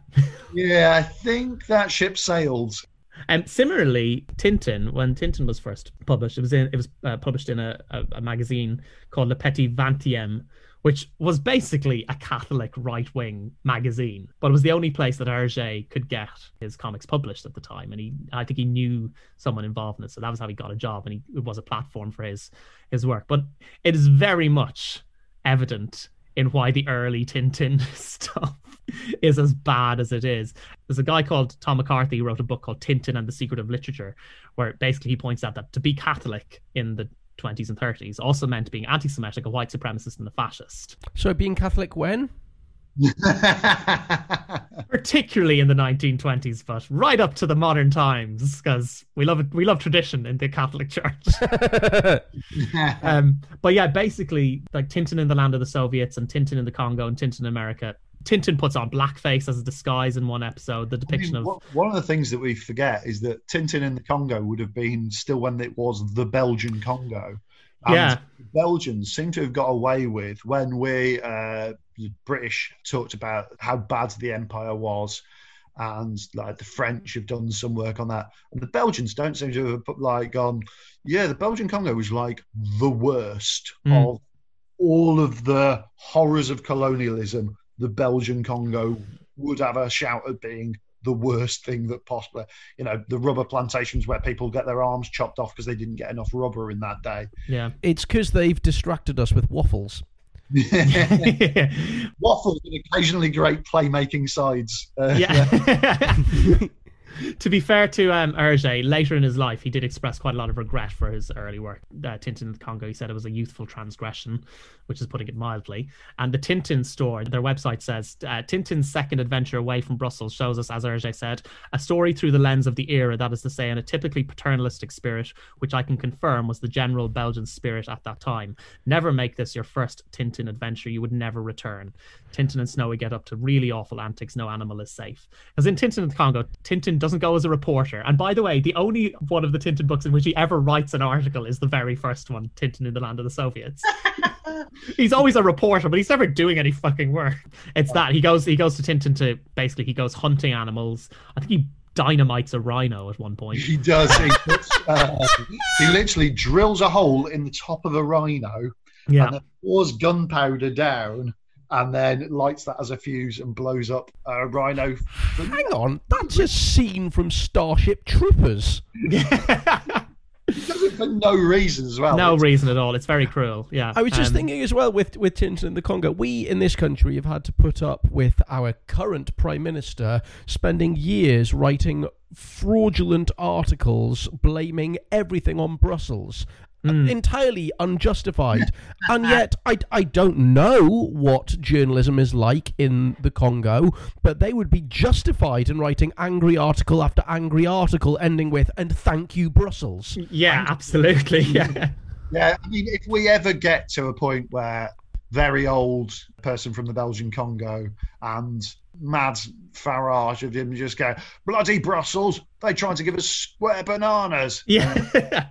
I think that ship sailed. And similarly, Tintin, when Tintin was first published, it was published in a magazine called Le Petit Vingtième, which was basically a Catholic right-wing magazine, but it was the only place that Hergé could get his comics published at the time, and I think he knew someone involved in it, so that was how he got a job, and it was a platform for his work. But it is very much evident in why the early Tintin stuff is as bad as it is. There's a guy called Tom McCarthy who wrote a book called Tintin and the Secret of Literature, where basically he points out that to be Catholic in the 20s and 30s also meant being anti-Semitic, a white supremacist, and a fascist. So being Catholic when? Particularly in the 1920s, but right up to the modern times, because we love tradition in the Catholic Church. But yeah, basically, like Tintin in the Land of the Soviets and Tintin in the Congo and Tintin in America. Tintin puts on blackface as a disguise in one episode. The depiction of one of the things that we forget is that Tintin in the Congo would have been still when it was the Belgian Congo. And the Belgians seem to have got away with, when we the British talked about how bad the empire was, and like the French have done some work on that, and the Belgians don't seem to have like gone, yeah, the Belgian Congo was like the worst of all of the horrors of colonialism. The Belgian Congo would have a shout at being the worst thing that possibly, the rubber plantations where people get their arms chopped off because they didn't get enough rubber in that day. Yeah, it's because they've distracted us with waffles. Waffles and occasionally great playmaking sides. To be fair to Hergé, later in his life, he did express quite a lot of regret for his early work. Tintin in the Congo, he said it was a youthful transgression, which is putting it mildly. And the Tintin store, their website says, Tintin's second adventure away from Brussels shows us, as Hergé said, a story through the lens of the era, that is to say, in a typically paternalistic spirit, which I can confirm was the general Belgian spirit at that time. Never make this your first Tintin adventure. You would never return. Tintin and Snowy get up to really awful antics. No animal is safe. Because in Tintin in the Congo, Tintin doesn't go as a reporter. And by the way, the only one of the Tintin books in which he ever writes an article is the very first one, Tintin in the Land of the Soviets. He's always a reporter, but he's never doing any fucking work. It's that he goes to Tintin to basically, he goes hunting animals. I think he dynamites a rhino at one point. He does. He literally drills a hole in the top of a rhino, and then pours gunpowder down, and then lights that as a fuse and blows up a rhino. Hang on, that's a scene from Starship Troopers. He does it for no reason as well. No reason at all. It's very cruel. Yeah. I was just thinking as well with Tintin in the Congo, we in this country have had to put up with our current Prime Minister spending years writing fraudulent articles blaming everything on Brussels. Entirely unjustified. And yet, I don't know what journalism is like in the Congo, but they would be justified in writing angry article after angry article, ending with, and thank you, Brussels. Yeah, absolutely. Yeah. Yeah, I mean, if we ever get to a point where very old person from the Belgian Congo and mad Farage of him just go, bloody Brussels, they trying to give us square bananas. Yeah.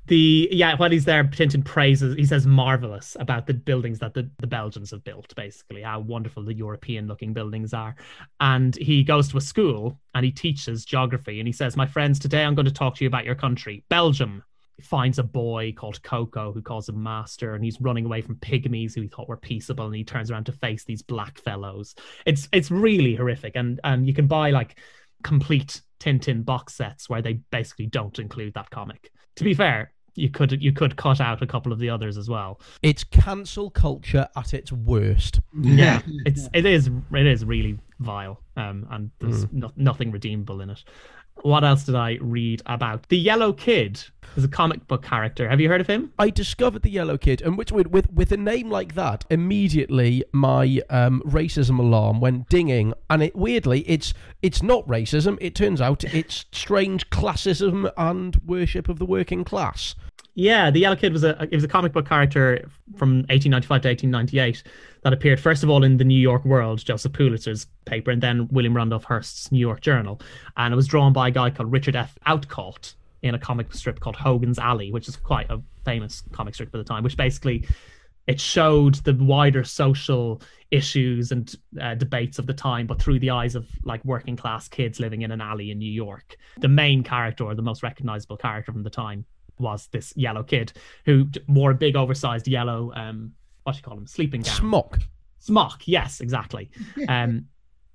When he's there, Tintin praises, he says marvelous about the buildings that the Belgians have built, basically, how wonderful the European looking buildings are. And he goes to a school and he teaches geography, and he says, my friends, today I'm going to talk to you about your country, Belgium. He finds a boy called Coco who calls him master, and he's running away from pygmies who he thought were peaceable, and he turns around to face these black fellows. It's really horrific, and you can buy like complete Tintin box sets where they basically don't include that comic. To be fair, you could cut out a couple of the others as well. It's cancel culture at its worst. Yeah, it is really vile, and there's nothing redeemable in it. What else did I read about? The Yellow Kid is a comic book character. Have you heard of him? I discovered the Yellow Kid, and with a name like that, immediately my racism alarm went dinging. And weirdly, it's not racism. It turns out it's strange classism and worship of the working class. Yeah, the Yellow Kid was a comic book character from 1895 to 1898 that appeared first of all in the New York World, Joseph Pulitzer's paper, and then William Randolph Hearst's New York Journal. And it was drawn by a guy called Richard F. Outcault in a comic strip called Hogan's Alley, which is quite a famous comic strip at the time, which basically it showed the wider social issues and debates of the time, but through the eyes of like working class kids living in an alley in New York. The main character, or the most recognizable character from the time, was this Yellow Kid who wore a big oversized yellow what do you call him, sleeping gown. Smock, yes, exactly. And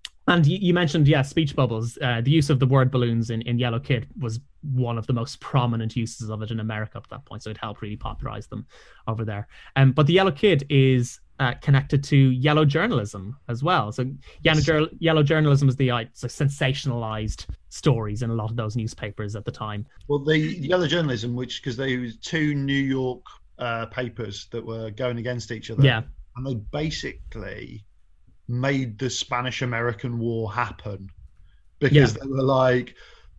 you mentioned speech bubbles. The use of the word balloons in Yellow Kid was one of the most prominent uses of it in America up to that point, so it helped really popularize them over there. But the Yellow Kid is connected to yellow journalism as well. So yellow journalism is the sensationalized stories in a lot of those newspapers at the time. Well, the yellow journalism, because there was two New York papers that were going against each other. Yeah. And they basically made the Spanish-American War happen because they were like,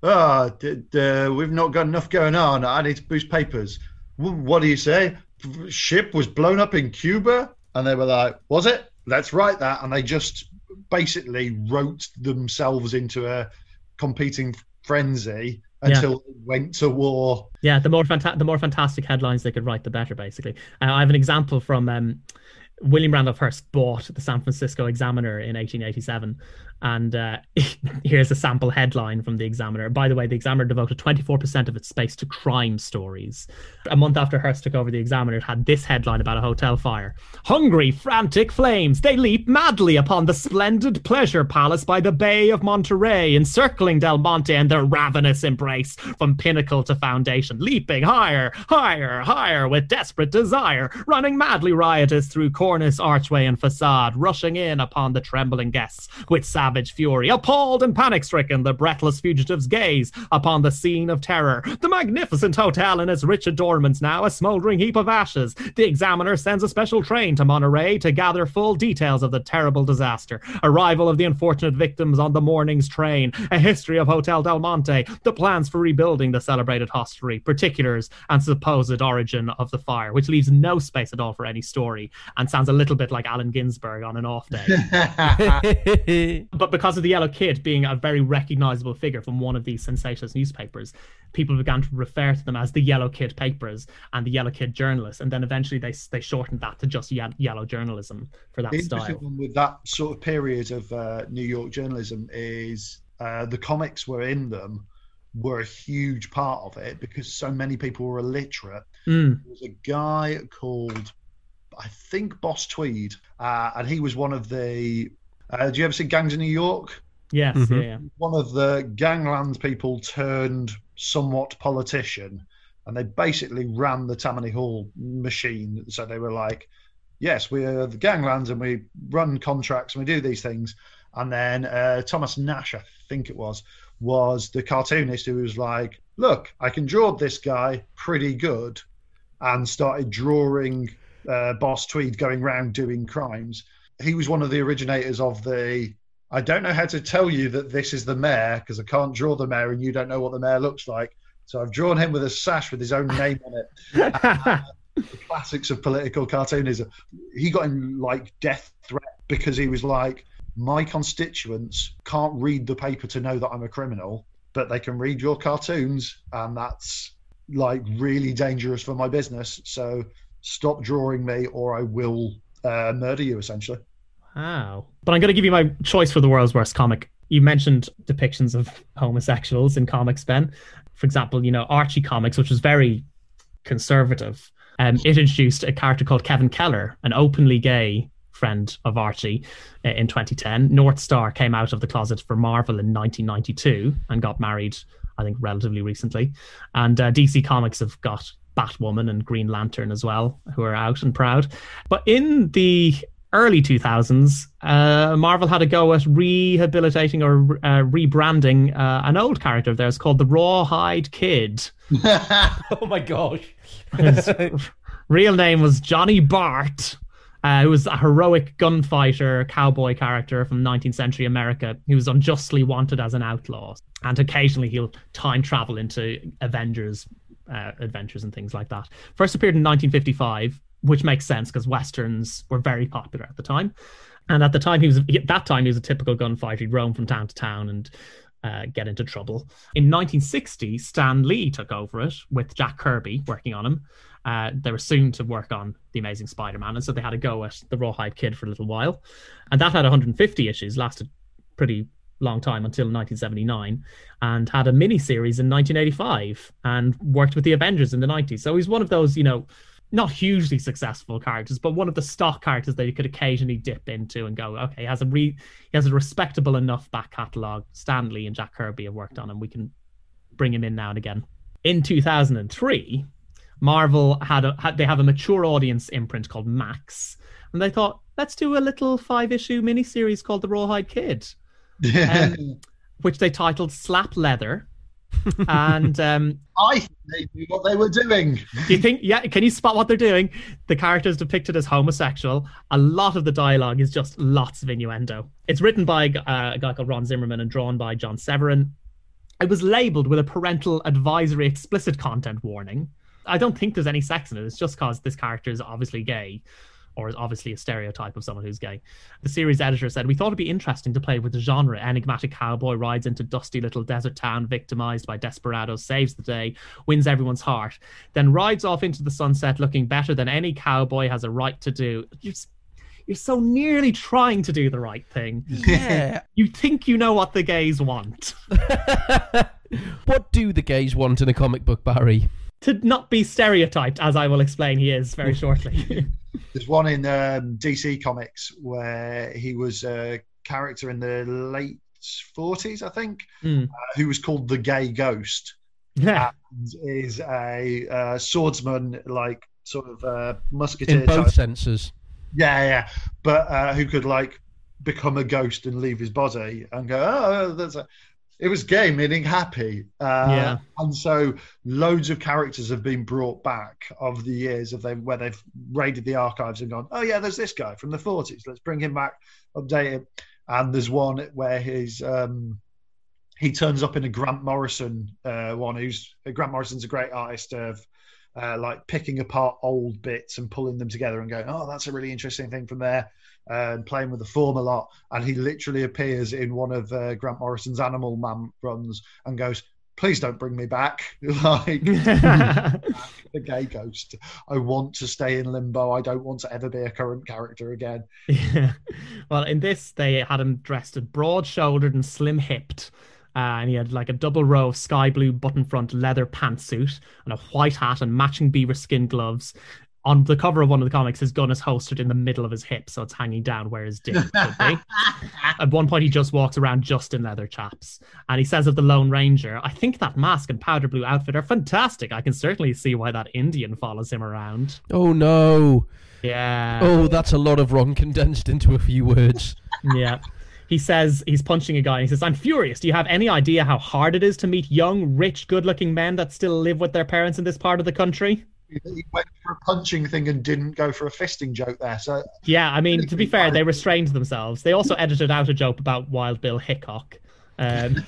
we've not got enough going on. I need to boost papers. What do you say? Ship was blown up in Cuba? And they were like, was it? Let's write that. And they just basically wrote themselves into a competing frenzy until they went to war. Yeah, the more fantastic headlines they could write, the better, basically. I have an example from William Randolph Hearst bought the San Francisco Examiner in 1887. And here's a sample headline from the Examiner. By the way, the Examiner devoted 24% of its space to crime stories. A month after Hearst took over the Examiner, it had this headline about a hotel fire. Hungry, frantic flames, they leap madly upon the splendid pleasure palace by the Bay of Monterey, encircling Del Monte in their ravenous embrace from pinnacle to foundation, leaping higher, higher, higher with desperate desire, running madly riotous through cornice, archway, and facade, rushing in upon the trembling guests with savage fury. Appalled and panic-stricken, the breathless fugitives gaze upon the scene of terror. The magnificent hotel and its rich adornments now a smoldering heap of ashes. The Examiner sends a special train to Monterey to gather full details of the terrible disaster. Arrival of the unfortunate victims on the morning's train. A history of Hotel Del Monte. The plans for rebuilding the celebrated hostelry. Particulars and supposed origin of the fire, which leaves no space at all for any story and sounds a little bit like Allen Ginsberg on an off day. But because of the Yellow Kid being a very recognizable figure from one of these sensationalist newspapers, people began to refer to them as the Yellow Kid papers and the Yellow Kid journalists. And then eventually they shortened that to just yellow journalism for that the style. Interesting one with that sort of period of New York journalism is the comics were in them were a huge part of it because so many people were illiterate. There was a guy called, I think, Boss Tweed, and he was one of the... do you ever see Gangs of New York? Yes, yeah. One of the gangland people turned somewhat politician, and they basically ran the Tammany Hall machine. So they were like, yes, we are the ganglands and we run contracts and we do these things. And then Thomas Nash, I think it was the cartoonist who was like, look, I can draw this guy pretty good, and started drawing Boss Tweed going around doing crimes. He was one of the originators of the, I don't know how to tell you that this is the mayor because I can't draw the mayor and you don't know what the mayor looks like. So I've drawn him with a sash with his own name on it. The classics of political cartoonism. He got in like death threat because he was like, my constituents can't read the paper to know that I'm a criminal, but they can read your cartoons, and that's like really dangerous for my business. So stop drawing me or I will murder you, essentially. Wow. But I'm going to give you my choice for the world's worst comic. You mentioned depictions of homosexuals in comics, Ben. For example, Archie Comics, which was very conservative, it introduced a character called Kevin Keller, an openly gay friend of Archie, in 2010. North Star came out of the closet for Marvel in 1992 and got married, I think, relatively recently. And DC Comics have got Batwoman and Green Lantern as well, who are out and proud. But in the early 2000s, Marvel had a go at rehabilitating or rebranding an old character of theirs called the Rawhide Kid. Oh my gosh. His real name was Johnny Bart, who was a heroic gunfighter cowboy character from 19th century America. He was unjustly wanted as an outlaw, and occasionally he'll time travel into Avengers adventures and things like that. First appeared in 1955, which makes sense because Westerns were very popular at the time. And at the time, he was a typical gunfighter. He'd roam from town to town and get into trouble. In 1960, Stan Lee took over it with Jack Kirby working on him. They were soon to work on The Amazing Spider-Man, and so they had a go at the Rawhide Kid for a little while. And that had 150 issues, lasted pretty long time until 1979, and had a mini-series in 1985, and worked with the Avengers in the 90s. So he's one of those, not hugely successful characters, but one of the stock characters that you could occasionally dip into and go, okay, he has a respectable enough back catalogue. Stan Lee and Jack Kirby have worked on him. We can bring him in now and again. In 2003, Marvel they have a mature audience imprint called Max, and they thought, let's do a little 5-issue miniseries called The Rawhide Kid, which they titled Slap Leather. And I think they knew what they were doing. Do you think? Yeah, can you spot what they're doing? The character is depicted as homosexual. A lot of the dialogue is just lots of innuendo. It's written by a guy called Ron Zimmerman and drawn by John Severin. It was labeled with a parental advisory explicit content warning. I don't think there's any sex in it. It's just because this character is obviously gay, or is obviously a stereotype of someone who's gay. The series editor said, we thought it'd be interesting to play with the genre. Enigmatic cowboy rides into dusty little desert town, victimized by desperados, saves the day, wins everyone's heart, then rides off into the sunset looking better than any cowboy has a right to do. You're so nearly trying to do the right thing. Yeah. You think you know what the gays want. What do the gays want in a comic book, Barry? To not be stereotyped, as I will explain he is very shortly. There's one in DC Comics where he was a character in the late 40s, I think, who was called the Gay Ghost. Yeah. And is a swordsman, like sort of musketeer In both type. senses. Yeah. But who could like become a ghost and leave his body and go, it was gay, meaning happy. Yeah. And so loads of characters have been brought back over the years where they've raided the archives and gone, oh yeah, there's this guy from the 40s. Let's bring him back, update him. And there's one where he turns up in a Grant Morrison one. Grant Morrison's a great artist of like picking apart old bits and pulling them together and going, oh, that's a really interesting thing from there. And playing with the form a lot, and he literally appears in one of Grant Morrison's Animal Man runs and goes, please don't bring me back. Like the gay ghost. I want to stay in limbo. I don't want to ever be a current character again. Yeah. Well, in this, they had him dressed as broad-shouldered and slim-hipped. And he had like a double row of sky blue button front leather pantsuit and a white hat and matching beaver skin gloves. on the cover of one of the comics, his gun is holstered in the middle of his hip, so it's hanging down where his dick should be. At one point, he just walks around just in leather chaps. And he says of the Lone Ranger, I think that mask and powder blue outfit are fantastic. I can certainly see why that Indian follows him around. Oh, no. Yeah. Oh, that's a lot of wrong condensed into a few words. Yeah. He says, he's punching a guy, and he says, I'm furious. Do you have any idea how hard it is to meet young, rich, good-looking men that still live with their parents in this part of the country? He went for a punching thing and didn't go for a fisting joke there. So yeah, I mean, to be fair, they restrained themselves. They also edited out a joke about Wild Bill Hickok. And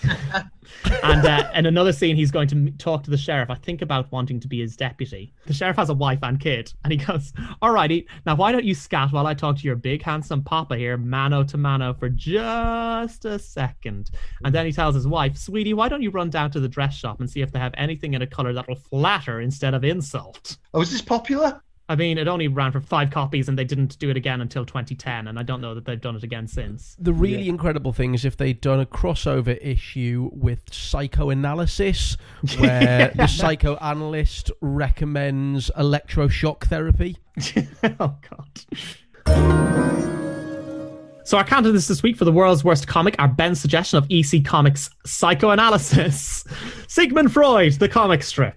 in another scene, he's going to talk to the sheriff, I think, about wanting to be his deputy. The sheriff has a wife and kid, and he goes, alrighty, now why don't you scat while I talk to your big handsome papa here, mano to mano, for just a second. And then he tells his wife, sweetie, why don't you run down to the dress shop and see if they have anything in a colour that will flatter instead of insult. Oh, is this popular? I mean, it only ran for 5 copies and they didn't do it again until 2010, and I don't know that they've done it again since. The really incredible thing is if they'd done a crossover issue with psychoanalysis, where the psychoanalyst recommends electroshock therapy. Oh, God. So our candidates this week for the world's worst comic are Ben's suggestion of EC Comics Psychoanalysis, Sigmund Freud, the comic strip,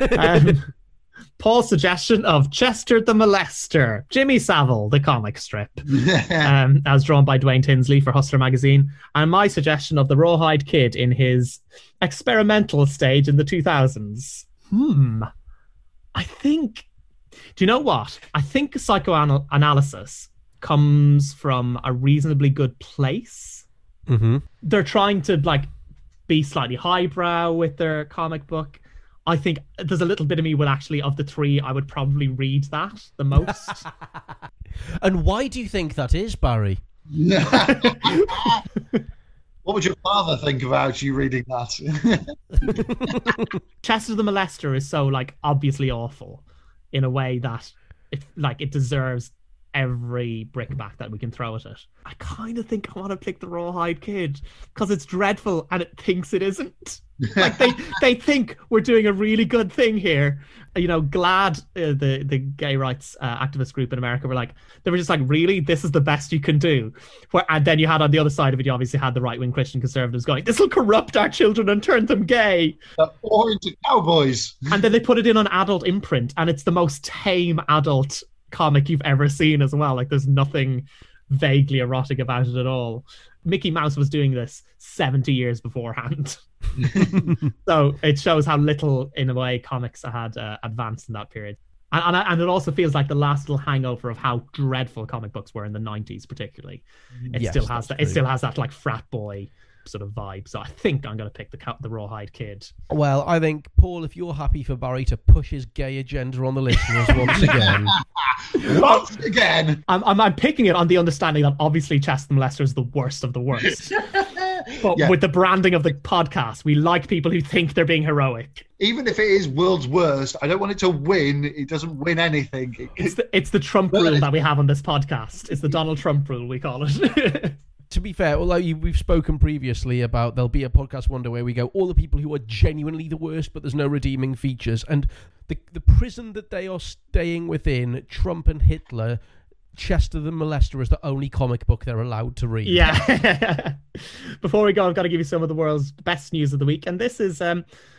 Paul's suggestion of Chester the Molester, Jimmy Savile, the comic strip, as drawn by Dwayne Tinsley for Hustler magazine, and my suggestion of the Rawhide Kid in his experimental stage in the 2000s. I think, do you know what? I think psychoanalysis comes from a reasonably good place. Mm-hmm. They're trying to like be slightly highbrow with their comic book. I think there's a little bit of me will actually, of the 3, I would probably read that the most. And why do you think that is, Barry? What would your father think about you reading that? Chester the Molester is so like obviously awful in a way that it deserves every brickbat that we can throw at it. I kind of think I want to pick the Rawhide Kid because it's dreadful and it thinks it isn't. Like they think we're doing a really good thing here. You know, GLAAD, the gay rights activist group in America, they were just like, really, this is the best you can do. And then you had on the other side of it, you obviously had the right-wing Christian conservatives going, this will corrupt our children and turn them gay. Or into cowboys. And then they put it in on adult imprint, and it's the most tame adult comic you've ever seen as well. Like, there's nothing vaguely erotic about it at all. Mickey Mouse was doing this 70 years beforehand. So it shows how little, in a way, comics had advanced in that period. And it also feels like the last little hangover of how dreadful comic books were in the 90s, particularly. It still has that like frat boy sort of vibe. So I think I'm going to pick the Rawhide Kid. Well, I think, Paul, if you're happy for Barry to push his gay agenda on the listeners once again. Once again. I'm picking it on the understanding that obviously Chester the Molester is the worst of the worst. But with the branding of the podcast, we like people who think they're being heroic. Even if it is world's worst, I don't want it to win. It doesn't win anything. It's the Trump rule that we have on this podcast. It's the Donald Trump rule, we call it. To be fair, although we've spoken previously about there'll be a podcast one day where we go, all the people who are genuinely the worst, but there's no redeeming features. And the prison that they are staying within, Trump and Hitler, Chester the Molester is the only comic book they're allowed to read. Yeah. Before we go, I've got to give you some of the world's best news of the week. And this is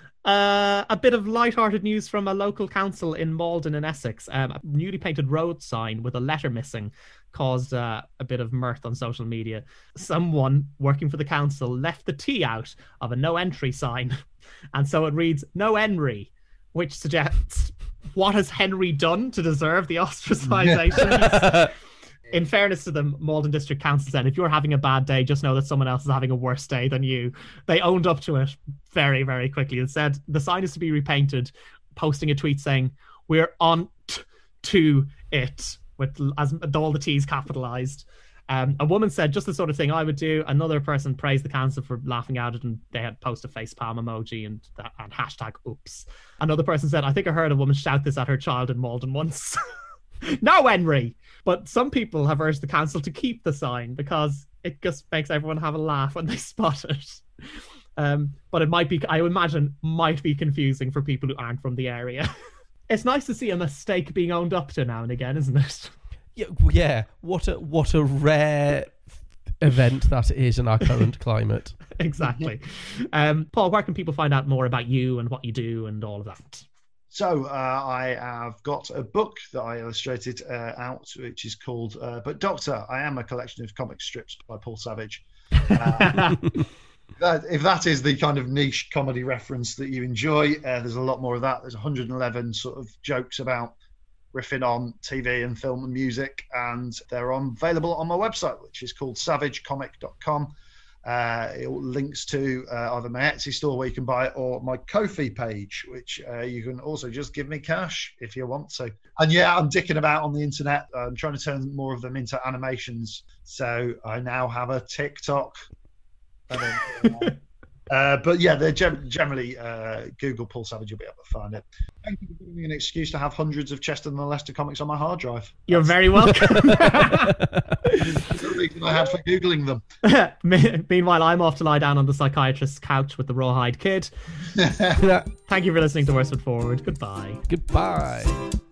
a bit of light-hearted news from a local council in Malden in Essex. A newly painted road sign with a letter missing caused a bit of mirth on social media. Someone working for the council left the T out of a no entry sign. And so it reads, no Henry, which suggests, what has Henry done to deserve the ostracization? In fairness to them, Malden District Council said, if you're having a bad day, just know that someone else is having a worse day than you. They owned up to it very, very quickly and said the sign is to be repainted, posting a tweet saying, we're on to it, with all the T's capitalized. A woman said just the sort of thing I would do. Another person praised the council for laughing at it, and they had posted a facepalm emoji and hashtag oops. Another person said, I think I heard a woman shout this at her child in Malden once. No, Henry! But some people have urged the council to keep the sign because it just makes everyone have a laugh when they spot it. But it might be, I imagine, might be confusing for people who aren't from the area. It's nice to see a mistake being owned up to now and again, isn't it? Yeah. What a rare event that is in our current climate. Exactly. Paul, where can people find out more about you and what you do and all of that? So I have got a book that I illustrated out, which is called But Doctor, I Am, a collection of comic strips by Paul Savage. If that is the kind of niche comedy reference that you enjoy, there's a lot more of that. There's 111 sort of jokes about riffing on TV and film and music, and they're available on my website, which is called savagecomic.com. It links to either my Etsy store where you can buy it, or my Ko-fi page, which you can also just give me cash if you want to. And yeah, I'm dicking about on the internet. I'm trying to turn more of them into animations. So I now have a TikTok. But yeah, they're generally Google Paul Savage, you'll be able to find it. Thank you for giving me an excuse to have hundreds of Chester and the Leicester comics on my hard drive. You're very welcome. That's the reason I had for Googling them. Meanwhile, I'm off to lie down on the psychiatrist's couch with the Rawhide Kid. Thank you for listening to Worst Foot Forward. Goodbye. Goodbye.